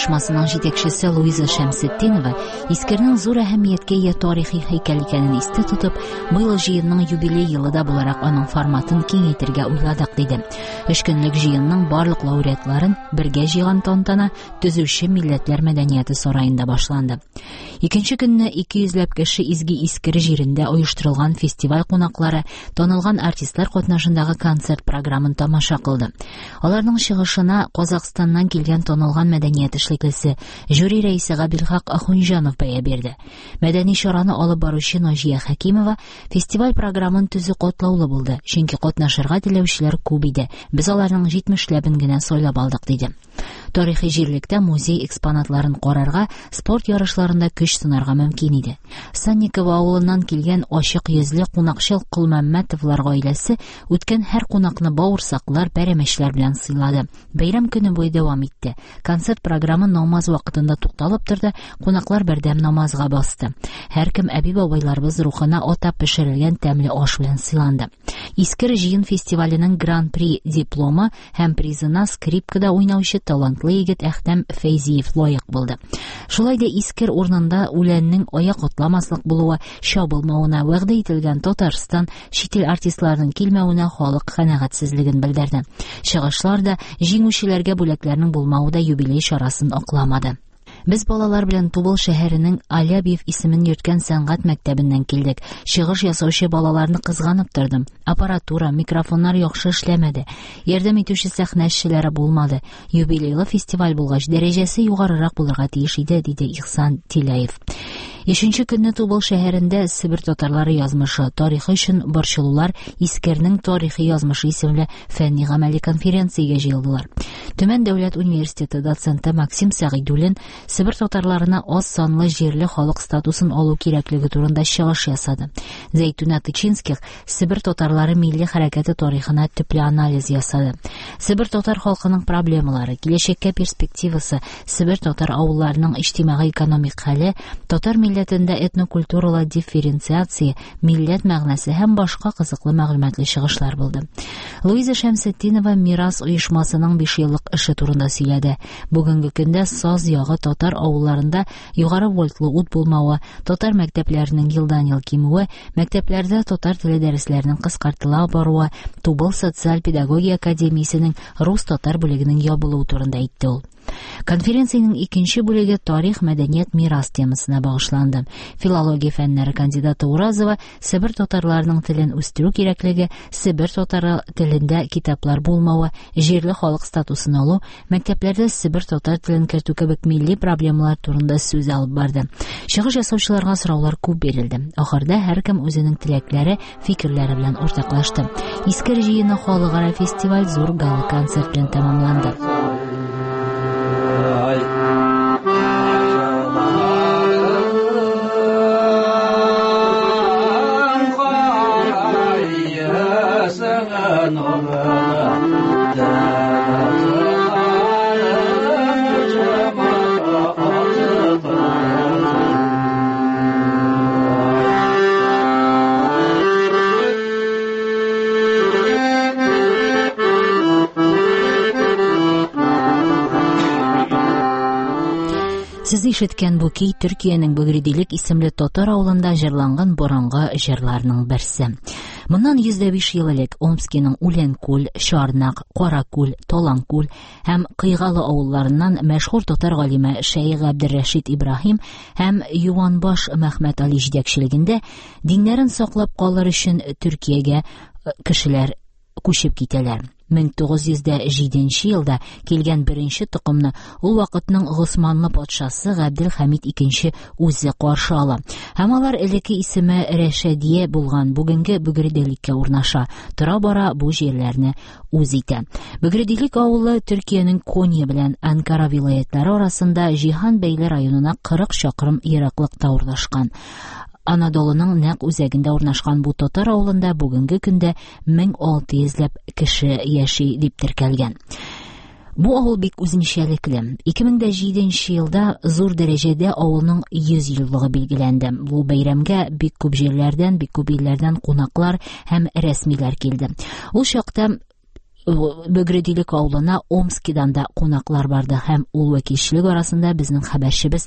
оешмасының җитәкчесе Луиза Шәмсетдинова Искернең зур әһәмияткә ия тарихи һәйкәл икәнен истә тотып, быел җыенның юбилей елыда буларак аның форматын киңәйтергә уйладык диде. Өч көнлек җыенның барлык лауреатларын бергә җыйган тантана төзүче милләтләр мәдәнияте сараенда башланды. Икенче көнне ике йөзләп кеше изге Искер җирендә оештырылган фестиваль кунаклары танылган артистлар катнашындагы концерт программын тамаша кылды. Аларның чыгышына Казакъстаннан килгән танылган мәдәният эшлеклесе жюри рәисе Габилхак Ахунҗанов бәя бирде. Мәдәни чараны алып баручы Наҗия Хәкимова фестиваль программын төзү катлаулы булды, чөнки катнашырга теләүчеләр күп иде. Без аларның җитмешләбен генә сайлап алдык диде. Тарихи җирлектә музей экспонатларын карарга, спорт ярышларында көч сынарга мөмкин иде. Санникова авылыннан килгән ачык йөзле кунакчыл Кулмәммәтовлар гаиләсе үткән һәр кунакны бавырсаклар, пәрәмәчләр белән сыйлады. Бәйрәм көне буе дәвам итте. Концерт программы намаз вакытында тукталып торды, кунаклар бердәм намазга басты. Һәркем әби бабайларыбыз рухына атап пешерелгән тәмле аш белән сыйланды. Искер җыен фестиваленең гран-при дипломы һәм призына скрипкада уйнаучы талантлы егет Әхтәм Фәйзиев лаек булды. Шулай да Искер урынында үләннең аяк атламаслык булуы, чабылмавына вәгъдә ителгән Татарстан чит ил артистларының килмәвенә халык канәгатьсезлеген белдерде. Чыгышлар да, җиңүчеләргә бүләкләрнең булмавы да юбилей чарасын акламады. Без балалар белән Тубыл шәһәренең Алябьев исемен йөрткән сәнгать мәктәбеннән килдек. Чыгыш ясаучы балаларны кызганып тордым. Аппаратура, микрофоннар яхшы эшләмәде. Ярдәм итүче сәхнә эшчеләре булмады. Юбилейлы фестиваль булгач, дәрәҗәсе югарырак булырга тиеш иде, диде Ихсан Тиләев. Ишенче көнне Тубыл шәһәрендә Себер татарлары язмышы, тарихы өчен борчылулар Искернең тарихи язмышы исемле фәнни-гамәли конференциягә җыелдылар. Төмән дәүләт университеты доценты Максим Сәгыйдуллин Себер татарларына аз санлы җирле халык статусын алу кирәклеге турында чыгыш ясады. Зәйтүнә Тычинских Себер татарлары милли хәрәкәте тарихына төпле анализ ясады. Себер татар халкының проблемалары, киләчәккә перспективасы, Себер татар авылларының иҗтимагый-экономик хәле, татар милләтендә этнокультуралы дифференциация, милләт мәгънәсе һәм башка кызыклы мәгълүматлы чыгышлар булды. Луиза Шәмсетдинова Мирас оешмасының биш еллык эше турында сөйләде. Бүгенге көндә саз ягы татар авылларында югары вольтлы ут булмавы, татар мәктәпләренең елдан-ел кимүе, мәктәпләрдә татар теле дәресләренең кыскартыла баруы, Тубыл социаль-педагогия академиясенең рус-татар бүлегенең ябылуы турында әйтте ул. Конференциянең икенче бүлеге тарих, мәдәният, мирас темасына багышланды. Филология фәннәре кандидаты Уразова Себер татарларының телен үстерү кирәклеге, Себер татары телендә китаплар булмавы, җирле халык статусын алу, мәктәпләрдә Себер татар телен кертү кебек милли проблемалар турында сүз алып барды. Чыгыш ясаучыларга сораулар күп бирелде. Ахырда һәркем үзенең теләкләре, фикерләре белән уртаклашты. Искер җыены халыкара фестиваль зур гала концерт белән тәмамланды. Сез ишеткән бу көй Төркиянең Бөгридилек исемле татар авылында җырланган борынгы җырларның берсе. Моннан йөз дә биш ел элек Омскиның Үләнкүл, Чарнак, Каракүл, Таланкүл һәм Кыйгалы авылларыннан мәшһүр татар галиме Шәйх Габдеррәшид Ибраһим һәм Юанбаш Мәхмәт Али җитәкчелегендә диннәрен саклап калыр өчен Төркиягә кешеләр күчеп китәләр. мең тугыз йөз җиденче елда килгән беренче токымны ул вакытның Госманлы патшасы Габделхамид икенче үзе каршы ала. Һәм алар элекке исеме Рәшәдия булган бүгенге Бөгридилеккә урнаша. Тора бара бу җирләрне үз итә. Бөгридилек авылы Төркиянең Коnya белән Анкара вилаятлары арасында Җиһан Бәйле районына кырык чакрым ераклыкта урнашкан. Анадолуның нәкъ үзәгендә урнашкан бу татар авылында бүгенге көндә мең алты йөзләп кеше яши дип теркәлгән. Бу авыл бик үзенчәлекле. ике мең җиденче елда зур дәрәҗәдә авылның йөз еллыгы билгеләнде. Бу бәйрәмгә бик күп җирләрдән, бик күп илләрдән кунаклар һәм рәсмиләр килде. Ул чакта Бөгрөдилек авылына Омскидан да кунаклар барды һәм ул вәкилчелек арасында безнең хәбәрчебез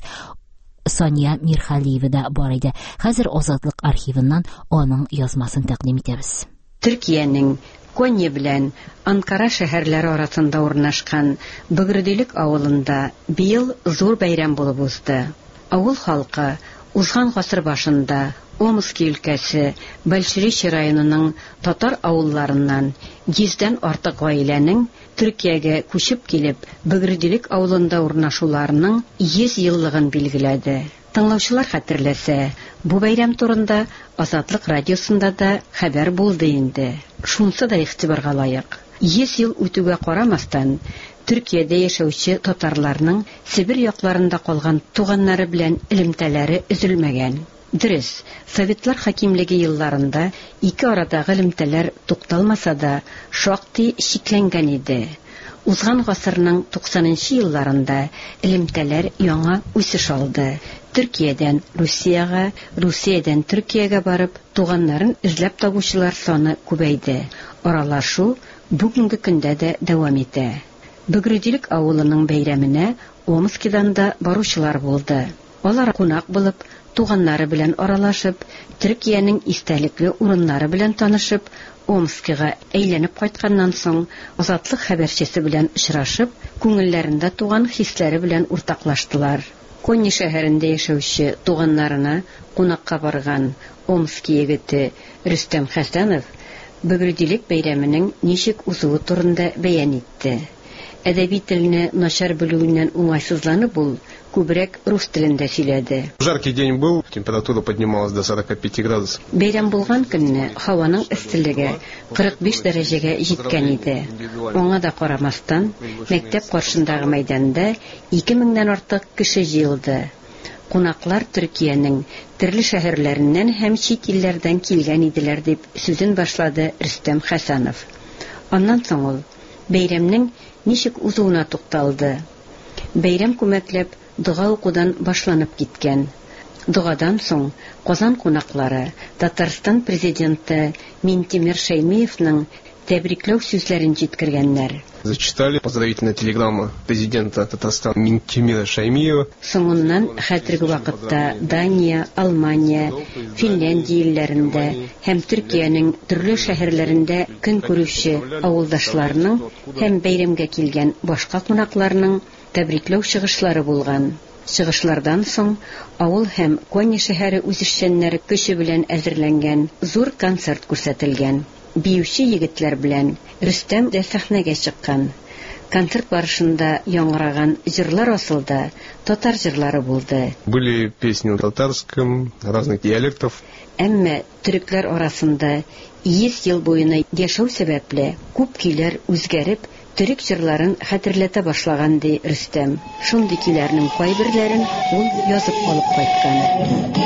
Соня Мирхалиева да бар иде. Хәзер Азатлык архивыннан аның язмасын тәкъдим итәбез. Төркиянең Коnya белән Анкара шәһәрләре арасында урнашкан Бөгрөдилек авылында быел зур бәйрәм булып узды. Авыл халкы узган гасыр башында Омск өлкәсе Большеречье районының татар авылларыннан йөздән артык гаиләнең Төркиягә күчеп килеп, Бөгрөдилек авылында урнашуларының йөз еллыгын билгеләде. Тыңлаучылар хәтерләсә, бу бәйрәм турында Азатлык радиосында да хәбәр булды инде. Шунсы да игътибарга лаек. йөз ел үтүгә карамастан, Төркиядә яшәүче татарларның Сибир якларында калган туганнары белән элемтәләре өзелмәгән. Дөрес, Советлар хакимлеге елларында ике арадагы элемтәләр тукталмаса да, шактый шикләнгән иде. Узган гасырның туксанынчы елларында элемтәләр яңа үсеш алды. Төркиядән Русияга, Русиядән Төркиягә барып, туганнарын эзләп табучылар саны күбәйде. Аралашу бүгенге көндә дә дәвам итә. Бөгрөдилек авылының бәйрәменә Омскидан да баручылар булды. Алар кунак булып, туганнары белән аралашып, Төркиянең истәлекле урыннары белән танышып, Омскига әйләнеп кайтканнан соң, Азатлык хәбәрчесе белән очрашып, күңелләрендә туган хисләре белән уртаклаштылар. Коnya шәһәрендә яшәүче туганнарына кунакка барган Омск егете Рөстәм Хәсәнов Бөгрөдилек бәйрәменең ничек узуы турында бәян итте. Әдәби телне начар белүеннән уңайсызланып ул күбрәк рус телендә сөйләде. Жаркий день был, температура поднималась до сорока пяти градусов. Бәйрәм булган көнне һаваның эсселеге кырык биш дәрәҗәгә җиткән иде. Аңа да карамастан, мәктәп каршындагы мәйданда ике меңнән артык кеше җыелды. Кунаклар Төркиянең төрле шәһәрләреннән һәм чит илләрдән килгән иделәр дип сүзен башлады Рөстәм Хәсәнов. Аннан соң ул бәйрәмнең ничек узуына тукталды. Бәйрәм күмәкләп дуга укудан башланып киткән. Дугадан соң Казан кунаклары Татарстан президенты Минтимер Шәймиевның тәбрикләү сүзләрен җиткергәннәр. Зачитали поздравительная телеграмма президента Татарстана Минтимира Шәймиева. Соңыннан хәзерге вакытта Дания, Алмания, Финляндия илләрендә һәм Төркиянең төрле шәһәрләрендә көн күрүче авылдашларның һәм бәйрәмгә килгән башка кунакларның тәбрикләү чыгышлары булган. Чыгышлардан соң авыл һәм Коnya шәһәре үзешчәннәре көче белән әзерләнгән зур концерт күрсәтелгән. Биюче егетләр белән Рөстәм дә сәхнәгә чыккан. Концерт барышында яңгыраган җырлар асылда татар җырлары булды. Были песни на татарском, разных диалектов. Әмма төрекләр арасында йөз ел буена яшәү сәбәпле күп көйләр үзгәреп, төрек җырларын хәтерләтә башлаган ди Рөстәм. Шундый көйләрнең кайберләрен ул язып алып кайткан.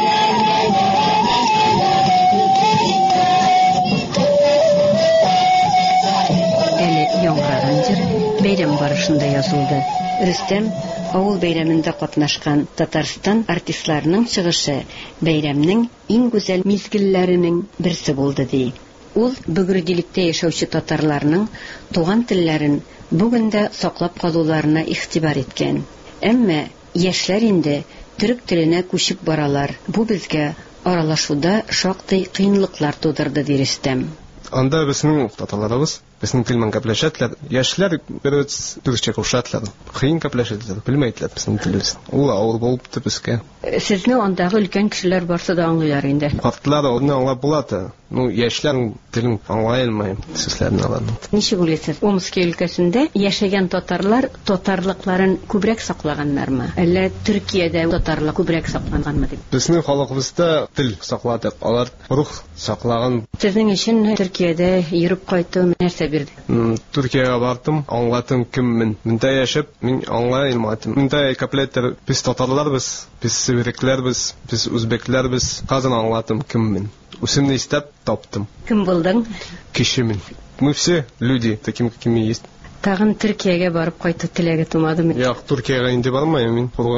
Яңгыраган җыр бәйрәм барышында язылды. Рөстәм авыл бәйрәмендә катнашкан Татарстан артистларының чыгышы бәйрәмнең иң гүзәл мизгелләренең берсе булды ди. Ул Бөгрөдилектә яшәүче татарларның туган телләрен бүгендә саклап калуларына игътибар иткән. Әмма яшьләр инде төрек теленә күчеп баралар. Бу безгә аралашуда шактый кыенлыклар тудырды ди Рөстәм. Анда безнең татарларыбыз безнең тел белән кәпләшәтләр. Яшьләр бераз төркчә кушатлар. Кыен кәпләшәтләр. Белмәйтләр безнең телебез. Ул авыр булып төпескә. Сезне андагы өлкән кешеләр барса да аңлыйлар инде. Картлар аны аңлап булаты. Ну, яшьләр телен аңлай алмый сүзләрне аларның. Ничек уйлыйсыз? Омск өлкәсендә яшәгән татарлар татарлыкларын күбрәк саклаганнармы? Әллә Төркиядә татарлык күбрәк сакланганмы дип? Безнең халкыбызда тел сакладык. Алар рух саклаган. Сезнең өчен Төркиядә йөреп кайту нәрсә бирде? Төркиягә бардым, аңлатым кеммен. Монда яшәп, мин аңлай алмадым. Монда кәпләттер без татарларбыз, без сибирекләрбез, без үзбекләрбез. Хәзер аңлатым кеммен. Усымны истәп таптым. Кем булдың? Кешемен. Мы все люди, таким какими есть. Тагын Төркиягә барып кайту теләге тумадымы? Юк, Төркиягә инде бармыйм мин. Кургам.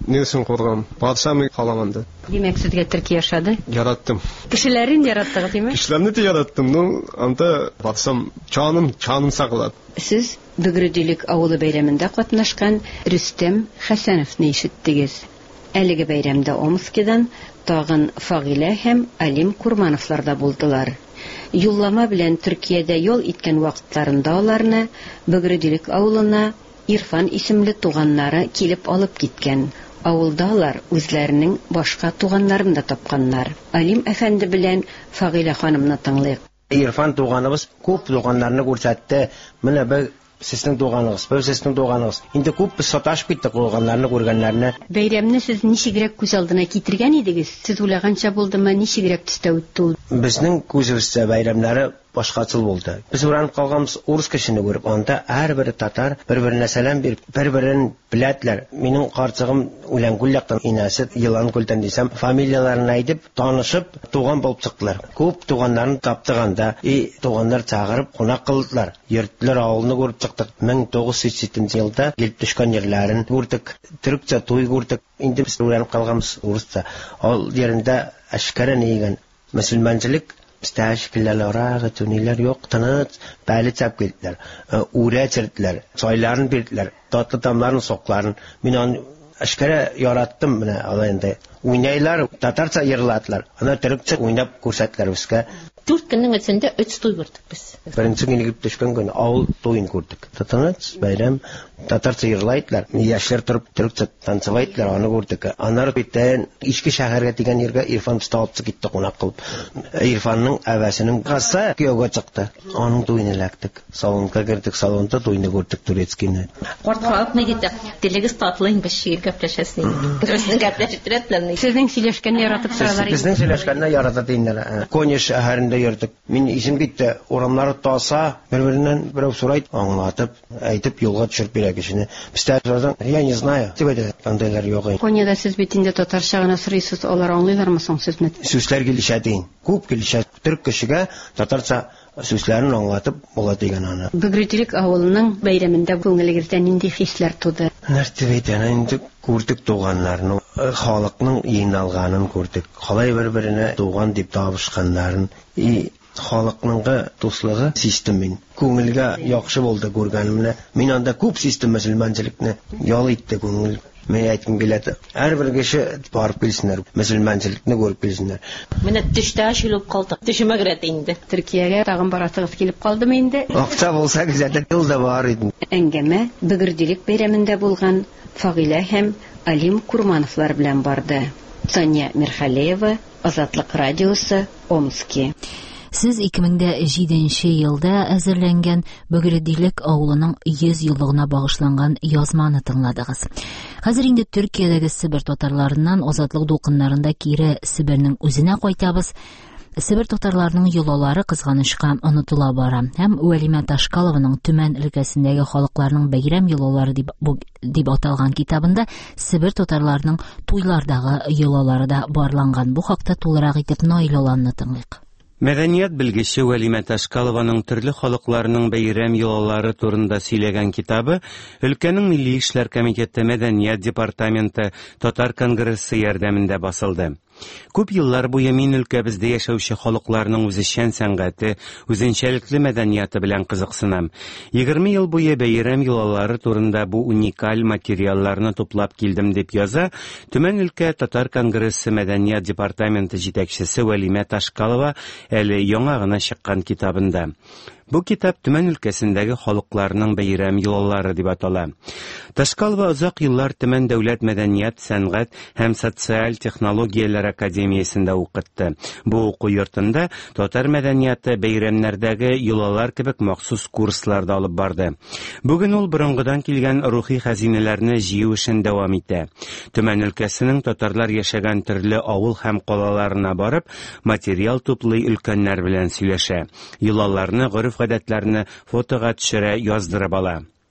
нерсен курган. Батшамы каламанды. Димәк, сезгә Төркия ошады? Яраттым. Кешеләрен яраттыгыз, димәк? Кешеләрне дә яраттым. Ну, анда батсам җаным, җаным саклады. Сез Бөгрөдилек авылы бәйрәмендә катнашкан Рөстәм Хәсәновны ишеттегез. Әлеге бәйрәмдә Омскидан тагын Фагыйлә һәм Алим Курмановлар да булдылар. Юллама белән Төркиядә ял иткән вакытларында аларны Бөгрөдилек авылына Ирфан исемле туганнары килеп алып киткән. Авылда алар үзләренең башка туганнарын да тапканнар. Алим әфәнде белән Фагыйлә ханымны тыңлыйк. Ирфан туганыбыз күп туганнарны күрсәтте. Менә бер сезнең туганыгыз, бер сезнең туганыгыз. Инде күп без саташып киттек туганнарны күргәннәрне. Бәйрәмне сез ничегрәк күз алдына китергән идегез? Сез уйлаганча булдымы, ничегрәк төстә үтте ул? Безнең күзебездә бәйрәмнәре башкачыл булды. Без уранып калганбыз урыс кешене күреп, анда һәрбер татар бер-беренә сәлам биреп, бер-берен беләтләр. Минем карчыгым Үләнгүл яктан инәсе Елан күлдән дисәм, фамилияларын әйтеп, танышып, туган булып чыктылар. Күп туганнарын таптыганда, и туганнар чагырып кунак кылдылар. Йөртләр авылны күреп чыктык. мең тугыз йөз җиденче елда килеп төшкән җирләрен күрдек. Төркчә туй күрдек. Инде без уранып калганбыз урысча. Ал yerində әшкәрә нигән мөселманчылык Стаж килләләре, туниләр юк, тыныч, бәле чап килделәр. Үрә чиртләр, чайларын бирделәр, татлы тамларын сокларын. Мин аны әшкәрә яраттым менә алай инде. Уйнайлар, татарча йырладылар. Аны төркчә уйнап күрсәттеләр безгә. Дүрт көннең эчендә өч туй күрдек без. Беренче көн килеп төшкән көн авыл туйын күрдек. Татарча бәйрәм, татарча йырлайдылар. Яшьләр торып төркчә танцевайдылар, аны күрдек. Аннары биттән ичке шәһәргә дигән ергә Ирфан сталып китте кунак кылып. Ирфанның әвәсенең касы кияүгә чыкты. Аның туйын эләктек. Салонга кирдек, салонда туйны күрдек турецкийне. Карт халык ни диде? Телегез татлыйм без шигырь гәпләшәсен. Безнең гәпләштерәтләрне. Сезнең сөйләшкәнне яратып торалар. Безнең сөйләшкәнне ярата динләр. Коня шәһәрендә йөрдек. Мин исем китте. Урамнары таса, бер-береннән берәү сорайт, аңлатып, әйтеп юлга төшереп бирә кешене. Бездә сордан, я не знаю. Тибәдә кандайлар юк. Коняда сез бит инде татарча гына сорыйсыз, алар аңлыйлармы соң сезне? Сүзләр килешә дин. Күп килешә. Төрк кешегә татарча сүзләрен аңлатып була дигән аны. Бөгрөдилек авылының бәйрәмендә күңелегездә нинди хисләр туды? Нәртәбәйтән инде күрдек туганнарны, халыкның йыйналганын күрдек. Калай бер-беренә туган дип табышканнарын, и халыкның дуслыгы системин күңелгә яхшы булды күргәнемне. Мин анда күп систем мөселманчылыкны ял итте күңел. Мен әйткем килә, һәрбер кеше барып килсеннәр, мөселманчылыкны күреп килсеннәр. Менә төштә ачылып калдык. Төшемә грәт инде. Төркиягә тагын барасыгыз килеп калдымы инде? Акча булса гүзәлдә юлда бар иде. Әңгәмә Бөгрөдилек бәйрәмендә булган Фагыйлә һәм Алим Курмановлар белән барды. Таня Мирхалеева, Азатлык радиосы, Омский. Сез ике мең җиденче елда әзерләнгән Бөгрөдилек авылының йөз еллыгына багышланган язманы тыңладыгыз. Хәзер инде Төркиядәге Себер татарларыннан азатлык дулкыннарында кире Себернең үзенә кайтабыз. Себер татарларының йолалары кызганычка онытыла бара. Һәм Вәлимә Ташкалованың Төмән өлкәсендәге халыкларның бәйрәм йолалары дип, дип аталган китабында Себер татарларының туйлардагы йолалары да барланган. Бу хакта тулырак итеп Наил Аланны тыңлыйк. Мәдәният белгече Вәлимә Ташкалованың төрле халыкларның бәйрәм йолалары турында сөйләгән китабы өлкәнең Милли эшләр комитеты Мәдәният департаменты Татар конгрессы ярдәмендә басылды. Күп еллар буе мин өлкәбездә яшәүче халыкларның үзешчән сәнгате, үзенчәлекле мәдәнияты белән кызыксынам. егерме ел буе бәйрәм йолалары турында бу уникаль материалларны туплап килдем дип яза Төмән өлкә Татар конгрессы Мәдәният департаменты җитәкчесе Вәлимә Ташкалова әле яңа гына чыккан китабында. Бу китап Төмән өлкәсендәге халыкларның бәйрәм йолалары дип атала. Ташкалова озак еллар Төмән дәүләт мәдәният, сәнгать һәм социаль технологияләр академиясендә укытты. Бу уку йортында татар мәдәнияты бәйрәмнәрдәге йолалар кебек махсус курсларда алып барды. Бүген ул борынгыдан килгән рухи хәзинәләрне җыю эшен дәвам итә. Төмән өлкәсенең татарлар яшәгән төрле авыл һәм калаларына барып, материал туплый өлкәннәр белән сөйләшә. Йолаларны, гореф гадәтләрне фотога төшерә, яздырып ала.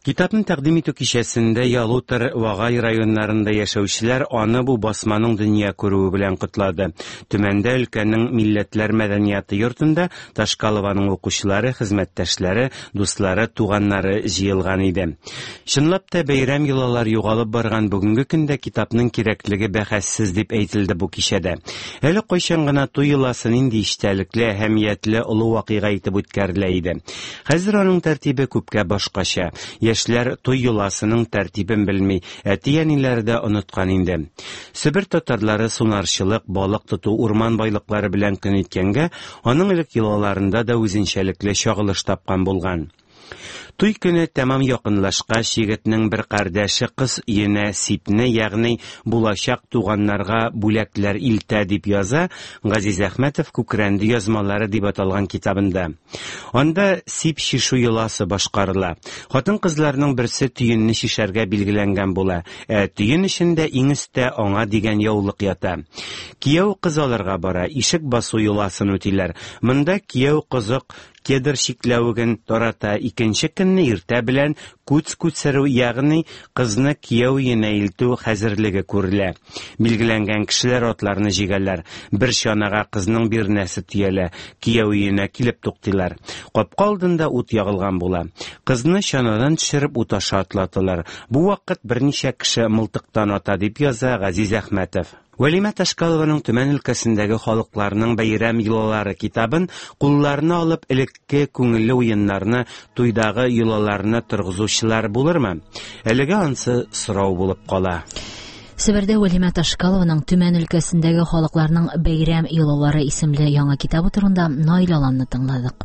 Китапны тәкъдим итү кичәсендә Ялутыр, Вагай районнарында яшәүчеләр аны бу басманың дөнья күрүе белән котлады. Төмәндә өлкәнең милләтләр мәдәнияты йортында Ташкалованың укучылары, хезмәттәшләре, дуслары, туганнары җыелган иде. Чынлап та бәйрәм йолалар югалып барган бүгенге көндә китапның кирәклеге бәхәссез дип әйтелде бу кичәдә. Әле кайчан гына туй йоласын инде иштәлекле, әһәмиятле олы вакыйга итеп үткәрелә иде. Хәзер аның тәртибе күпкә башкача. Яшьләр туй йоласының тәртибен белми, әти-әниләре дә оныткан инде. Себер татарлары сунарчылык, балык тоту, урман байлыклары белән көн иткәнгә, аның элек йолаларында да үзенчәлекле чагылыш тапкан булган. Туй көне тәмам якынлашкач, егетнең бер кардәше кыз өенә сипне, ягъни булачак туганнарга бүләкләр илтә дип яза Газиз Әхмәтов Күкрәнде язмалары дип аталган китабында. Анда сип шишу йоласы башкарыла. Хатын-кызларның берсе төенне шишәргә билгеләнгән була. Ә төен эчендә иң өстә аңа дигән яулык ята. Кияү кыз алырга бара, ишек басу йоласын үтиләр. Монда кияү кызык кедр шикләвеген тарата, икенче көнне иртә белән күц күцерү, ягъни кызны кияү өенә илтү хәзерлеге күрелә. Билгеләнгән кешеләр атларны җигәләр. Бер чанага кызның бирнәсе төялә. Кияү өенә килеп туктыйлар. Капка алдында ут ягылган була. Кызны чанадан төшереп ут аша атлаталар. Бу вакыт берничә кеше мылтыктан ата дип яза Газиз Әхмәтов. Вәлимә Ташкалованың Төмән өлкәсендәге халыкларның бәйрәм йолалары китабын кулларына алып элекке күңелле уеннарны, туйдагы йолаларны торгызучылар булырмы? Әлегә ансы сорау булып кала. Себердә Вәлимә Ташкалованың Төмән өлкәсендәге халыкларның бәйрәм йолалары исемле яңа китабы турында Наил Аланны тыңладык.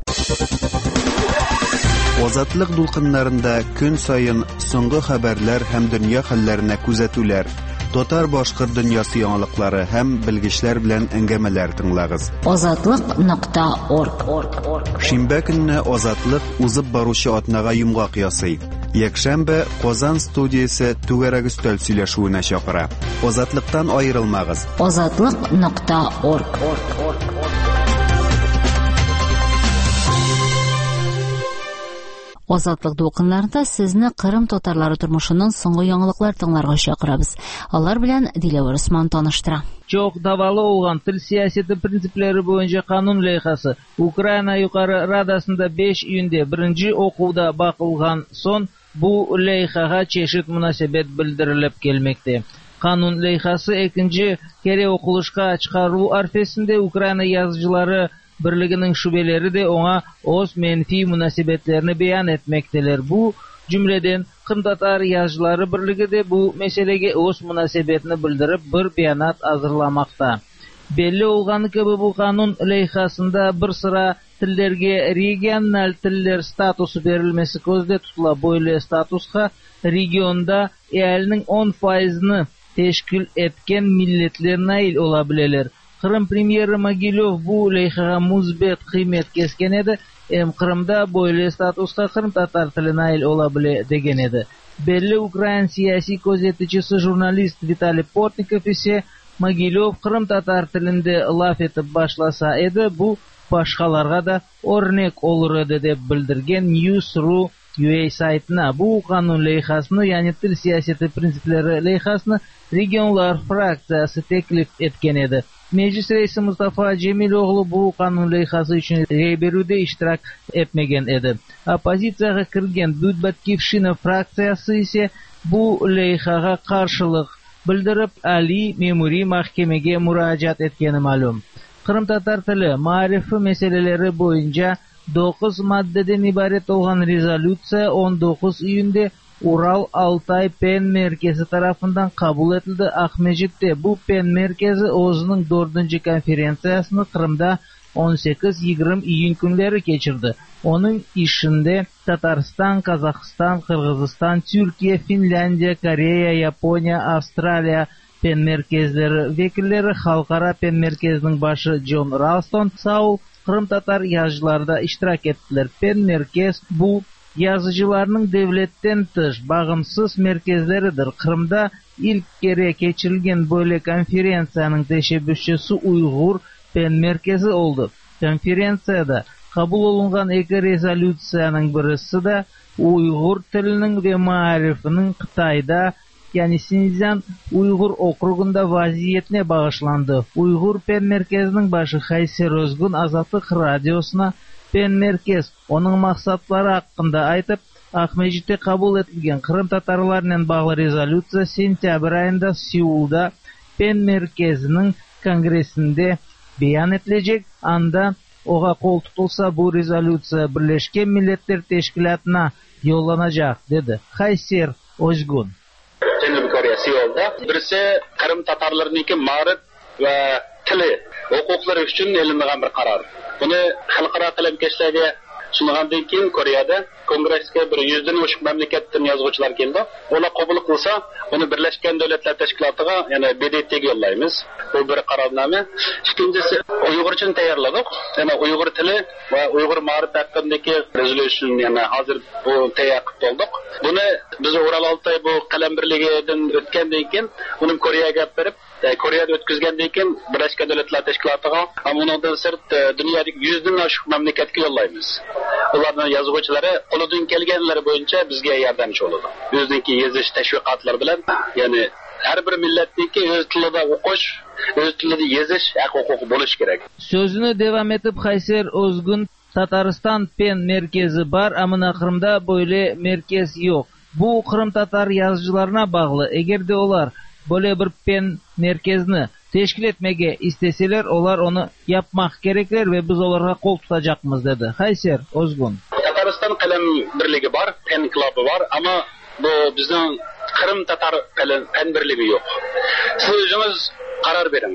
Азатлык дулкыннарында көн сайын соңгы хәбәрләр һәм дөнья хәлләренә күзәтүләр, татар башкорт дөньясы яңалыклары һәм белгечләр белән әңгәмәләр тыңлагыз. азатлык нокта орг. Шимбә көнне Азатлык узып баручы атнага йомгак ясый. Якшәмбе Казан студиясе түгәрәк өстәл сөйләшүенә чакыра. Азатлыктан аерылмагыз. азатлык нокта орг. Азатлык дулкыннарында сезне Кырым татарлары тормышының соңгы яңалыклар тыңларга чакырабыз. Алар белән Диләвер Усман таныштыра. Çok davalı olan til siyaseti prinsipleri boyunca kanun leyhası Ukrayna Yukarı Radasında beş iyunda birinci okuda bakılgan son bu leyhaga çeşit münasebet bildirilip gelmekte. Kanun leyhası ikinci kere okuluşka çıkarılı arifesinde Ukrayna yazıcıları Birliğinin şubeleri de ona öz menfi münasebetlerini beyan etmekteler. Bu cümleden Kırım Tatar Yazıcıları Birliği de bu meselege öz münasebetini bildirip bir beyanat hazırlamakta. Belli olganı gibi bu kanun leyhasında bir sıra tillerge regional tiller statusu verilmesi gözde tutula. Böyle statuska regionda elinin on faizini teşkil etken milletler nail olabilirler. Kırım Premieri Mogilov bu leyhaga muzbet kıymet kesken edi. Em Kırımda böyle statuska Kırım Tatar tili nail olabilir degen edi. Belli Ukrayn siyasi gözetichisi jurnalist Vitaliy Portnikov ise Mogilov Kırım Tatar tilinde laf etip başlasa edi. Bu başkalarga da örnek olur edi deb bildirgen News.ru U A saytına. Bu kanun leyhasını yani til siyaseti prinsipleri leyhasını regionlar fraksiyası teklif etken edi. Meclis reisi Mustafa Cemiloğlu bu kanun leyhası için reberüde iştirak etmegen edi. Opozisiyaga kirgen Budbatkivshina fraksiyası ise bu leyhaga karşılık bildirip Ali memuri mahkemege müracaat etkeni malum. Kırım Tatar tili marifi meseleleri boyunca dokuz maddeden ibaret olan rezolütsiya on dokuz iyunda Ural Altay Pen Merkezi tarafından kabul edildi. Ahmecik'te bu Pen Merkezi o'zining dördüncü konferensiyasını Kırım'da on sekiz yigirma iyun günleri geçirdi. Onun işinde Tatarstan, Kazakistan, Kırgızistan, Türkiye, Finlandiya, Koreya, Yaponiya, Avustraliya Pen Merkezleri vekilleri, Halkara Pen Merkezi'nin başı John Ralston Saul, Kırım Tatar yazıcılarda iştirak ettiler. Pen Merkez bu yazıcılarının devletten dış bağımsız merkezleridir. Kırım'da ilk kere geçirilgen böyle konferensiyanın teşebbüsçüsü Uygur Pen Merkezi oldu. Konferensiyada кабул алынган эки резолюциянын бирisi да уйгур тилинин ва маарифинин Кытайда, яни Синьцзян уйгур округунда вазиетине багышланды. Уйгур пен мерkezinin башы Хайсер Озгун Азаттык радиосуна пен меркез онун максатлары хакында айтып, Акмежитте кабул этилген Кырым татарлары менен баглуу резолюция сентябрь айында Сеулда пен мерkezinin конгрессинде биян этилежек. Анда ога кол тутулса бу резолюция Бирлешкен Миллеттер Тешкилатына yo'llanajak dedi Hayser Ozgun. Janubiy Koreya Seulda birisi Qrim tatarlariniki ma'rif va tili huquqlari uchun elingan bir qaror. Buni xalqaro qalamkashlarga sungandan keyin Koreyada kongressga bir yuzdan oshiq mamlakatdan yozuvchilar keldi. Ular qabul qilsa, buni Birlashgan Davlatlar Tashkilotiga, ya'ni B D T'ga yo'llaymiz. Bu bir qarornoma. Ikkinchisi Uyg'urchani tayyorladik. Ya'ni Uyg'ur tili va Uyg'ur ma'rif haqidagi resolution, ya'ni hozir bu tayyor qildik. Buni biz Ural Altay bu qalam birligidan o'tgandan keyin uni Koreyaga olib berib, Koreyada o'tkazgandan keyin Birlashgan Davlatlar Tashkilotiga, undan sirt dunyodagi yuzdan oshiq mamlakatga yo'llaymiz. Ularning yozuvchilari qo'lidan kelganlari bo'yicha bizga yordamchi bo'ladi. O'zidagi yozish tashviqotlar bilan, ya'ni har bir millatniki o'z tilida o'qish, o'z tilida yozish huquqi bo'lish kerak. So'zini davom etib Hayser Ozgun Tatariston pen merkezi bar, ammo Qrimda böyle merkez yo'q. Bu Qrim tatar yozuvchilarına bağlı. Eğer de ular böyle bir pen merkezini teşkil etmege isteseler, olar onu yapmak gerekler ve biz onlara kol tutacakmız dedi Hayser Ozgun. Tatariston qalam birligi bor, pen klubi bor, ama bu bizning Qrim tatar pen birligi yo'q. Siz o'zingiz qaror bering.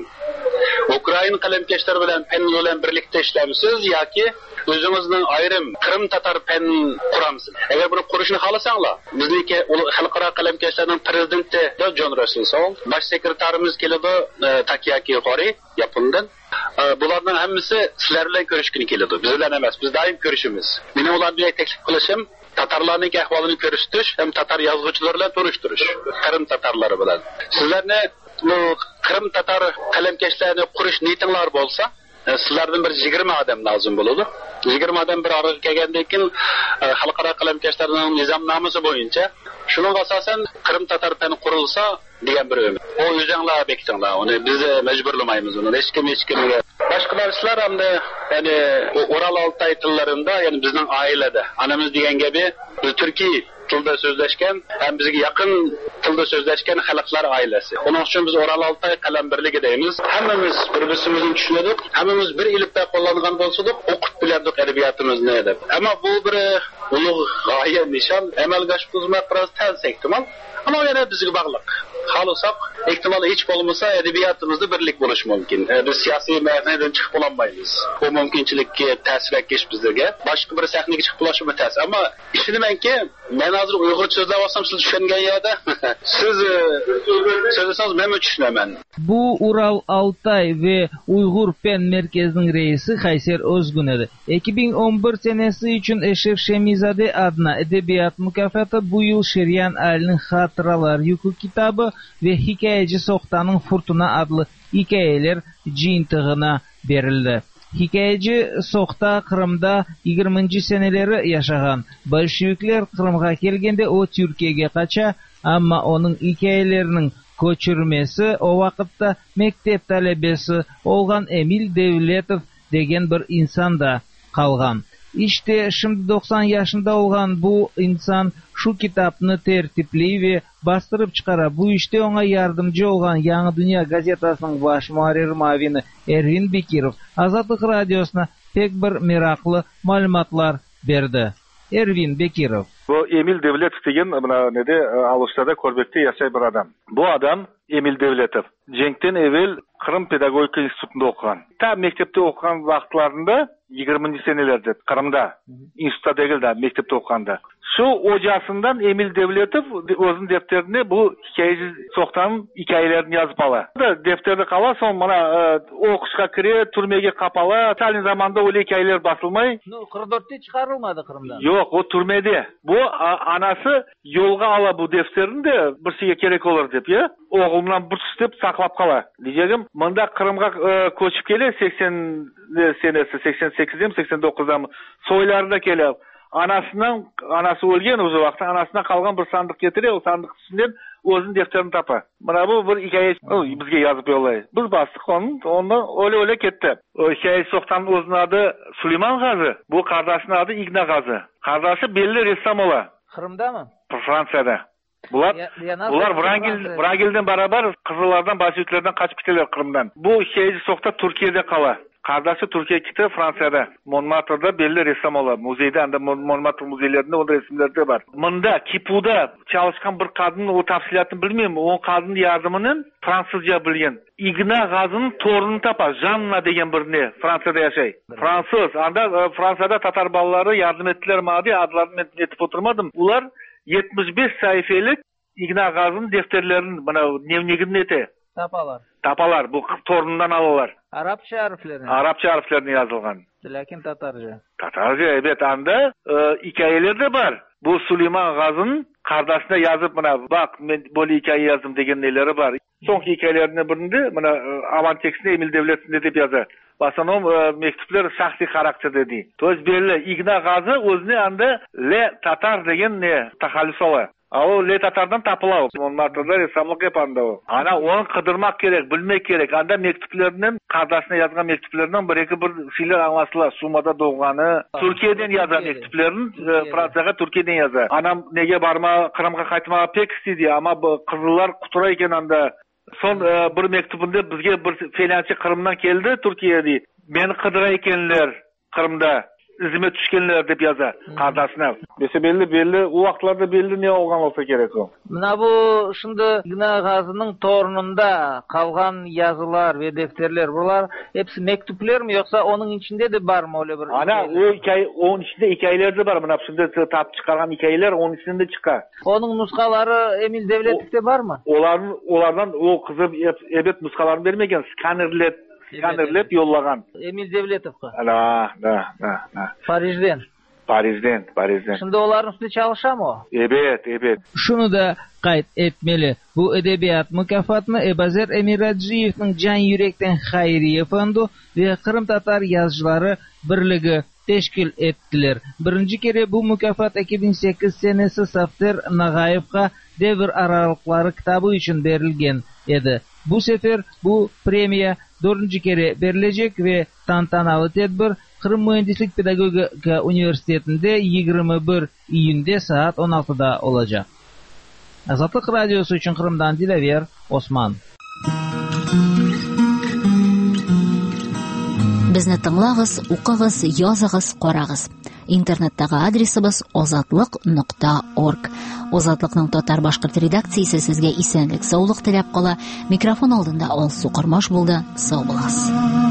Ukraina qalamkashlar bilan pen bilan birlikda ishlamisiz yoki o'zingizning ayrim Qrim tatar pen quramsiz? Agar buni qurishni xohlasanglar, bizniki xalqaro qalamkashlarning prezidenti John Russell, bosh sekretarimiz keladi Takeaki Hori Yapondan. Bularning hammasi sizlar bilan ko'rishgani keladi. Biz bilan emas, biz doim ko'rishimiz. Meni ularga taklif qilishim Tatarlarning ahvolini ko'rsatish, ham tatar yozuvchilar bilan to'rishtirish, Qrim tatarlari bilan. Sizlarni bu Qrim tatar qalamkashlarni qurish niyatinglar bo'lsa, sizlardan bir yigirma odam lozim bo'ladi. yigirma odam bir araya kelgandan keyin xalqaro qalamkashlarning nizomnomasi bo'yicha shuning asosan Qrim tatar peni qurilsa degan bir umid. O o'zinglar bekitinglar, uni biz majburlamaymiz uni. Hech kim hech kimga. Boshqa narsalar hamda ya'ni Ural Altay tillarida, ya'ni bizning oilada onamiz degan gabi Turkiy tilda so'zlashgan, ham bizga yaqin tilda so'zlashgan xalqlar oilasi. Uning uchun biz Ural Altay qalam birligi deymiz. Hammamiz bir-birimizni tushundik, hammamiz bir ilibda qo'llangan bo'lsak, o'qib bilardik adabiyotimizni deb. Ammo bu bir ulug' g'oya, nishon, amalga oshirmoq biroz tez ehtimol. Ama yana bizga bog'liq. Xohlasak, ehtimol hech bo'lmasa adabiyotimizda birlik bo'lishi mumkin. Biz siyosiy ma'nodan chiqib olmaymiz. Bu mumkinchilikka ta'sir etkish bizga. Boshqa bir sahnaga chiqib olishimiz ta'sir. Ammo ishonamanki, men hozir Uyg'urcha so'zlab olsam, siz tushungan yerda siz so'zlasangiz men tushunaman. Bu Ural Altay ve Uyg'ur pen merkezinin reisi Hayser Ozgun edi. iki bin on bir senesi için Eşref Şemizade adına edebiyat mükafatı bu yıl Şeriyan Ali'nin Hatıralar Yuku kitabı ve Hikayeci Soxtan'ın Fırtına adlı hikayeler jintığına verildi. Hikayeci Soxta Kırım'da yigirminchi seneleri yaşagan. Bolşevikler Kırım'a kelgende o Türkiye'ye kaça, ama onun hikayelerinin koçurmesi o vakitte mektep talebesi olgan Emil Devletov degen bir insan da kalgan. İşte şimdi doksan yaşında olan bu insan şu kitapını tertipli ve bastırıp çıkara. Bu işte ona yardımcı olan Yanı Dünya gazetasının baş muharrir mavini Ervin Bekirov Azatlık Radyosu'na pek bir meraklı malumatlar verdi. Ervin Bekirov. Bu Emil Devletov degen buna nede Avustriyada Korbek'te yaşay bir adam. Bu adam Emil Devletov. Cenk'ten evvel Kırım Pedagogika İnstitutu'nda okugan. Ta mektepte okugan vaxtlarında yigirminchi senelerde Kırım'da, institutta değil de mektepte okuganda. Şu hocasından Emil Devletov özün defterini bu hikayeci Soxtan'ın hikayelerini yazıp ala. Defterde kala son bana e, okuşka kire, türmege kapalı, Stalin zamanında öyle hikayeler basılmay. No, kırk dörtte çıkarılmadı Kırım'dan. Yok, o türmede. Bu a, anası yolga ala bu defterini de bir şeye gerek olur deyip ya. Oğlumdan bir istep saklap kala. Diyeceğim, мында Кырымга көчүп келе сексен сенесі сексен сегизден сексен тогуздан сойларда келіп анасынан анасы өлген уже уақытта анасынан қалған бір сандық кетіре ол сандық ішінен өзінің дефтерін тапа. Мына бұл бір хикая бізге жазып олай. Біз бастық оны, оны өле-өле кетті. Хикая соқтан өзінің аты Сулейман Ғазы, бұл қардасының аты Игна Ғазы. Қардасы белді ресам ола. Қырымда ма? Францияда. Бұлар бұлар Врангелден барабар қызылардан, басуитлерден қашып кетелер Қырымдан. Бұл хикая соқта Түркияда қала. Қардасы Түркия кетті Францияда. Монмартрда белді ресам ола. Музейде, анда Монмартр музейлерінде ол ресімдерде бар. Мында Кипуда çalışkan bir kadının o tafsilatını bilmiyorum. O kadının yardımının Fransızca bilgen. İgna Gazı'nın torununu tapar. Janna degen birine Fransa'da yaşay. Fransız. Anda Fransa'da Tatar balaları yardım ettiler madi. Adlarını etip oturmadım. Ular yetmiş beş sayfalık İgna Gazı'nın defterlerinin bana nevneginin eti. Tapalar. Tapalar. Bu torunundan alırlar. Arapça harflerini. Arapça harflerini yazılgan. Lakin Tatarca. Tatarca evet anda e, hikayeler de var. Bu Süleyman Gazı'nın kardasına yazıp bana bak ben böyle hikaye yazdım degen neleri var. Son hikayelerine birinde bana Avanteks'inde Emil Devleti'nde de yazar. Basan o e, mektuplar şahsi karakter dedi. Toz belli İgna Gazı özüne anda Le Tatar degen ne tahallüs ola. O Le Tatar'dan tapılağı. Monmartr'da ressamlık yapandı o. Ana onu kıdırmak gerek, bilmek gerek. Anda mektuplarının, kardasına yazgan mektuplarından bir iki bir şeyler anlasılar. Sumada doğanı, Türkiye'den yazan mektuplarını Fransa'ya Türkiye'den yazar. Anam nege barma, Kırım'a kaytmağa pek istedi ama bu kızıllar kutura iken anda son e, bir mektubunda bizge bir felançı Kırım'dan geldi Türkiye'de. Beni kıdıra ekenler Kırım'da. İzime düşkenler dep yazar kardasına. Bese belli belli o vaxtlarda belli ne olgan olsa gerek o. Mına bu şimdi İgna Gazı'nın torununda kalgan yazılar ve defterler bunlar hepsi mektuplar mı yoksa onun içinde de var mı öyle bir? Ana o hikaye onun içinde hikayeler de var. Mına şimdi tap çıkaran hikayeler onun içinde çıkar. Onun nuskaları Emil Devlet'te var mı? Onların onlardan o kızı evet nuskalarını vermegen skanerler skanerlep yollagan. Emil Devletov'ga. Ala, da, da, da. Paris'den. Paris'den, Paris'den. Şimdi onların üstünde çalışa mı o? Evet, evet. Şunu da kayıt etmeli. Bu edebiyat mükafatını Ebazer Emiradjiyev'nin Can Yürek'ten Hayriye Fondu ve Kırım Tatar Yazıcıları Birliği teşkil ettiler. Birinci kere bu mükafat iki bin sekiz senesi Safter Nagayev'ga Devir Aralıkları kitabı için verilgen edi. Bu sefer bu premiya dördüncü kere verilecek ve tantanalı tedbir Kırım Mühendislik Pedagogika Üniversitesi'nde yigirme bir iyun'de saat on altıda olacak. Azatlık Radyosu için Kırım'dan Dilaver Osman. Bizni tingлагыз, o'qig'iz, yozig'iz, qorag'iz. Internetdagi adresimiz ozodlik nuqta org. Ozodlikning Tatar Bashqirt redaksiyasi sizga esenlik, sog'lik tilab qola. Mikrofon oldinda Olsu Qurmosh bo'ldi. Sog' bo'lasiz.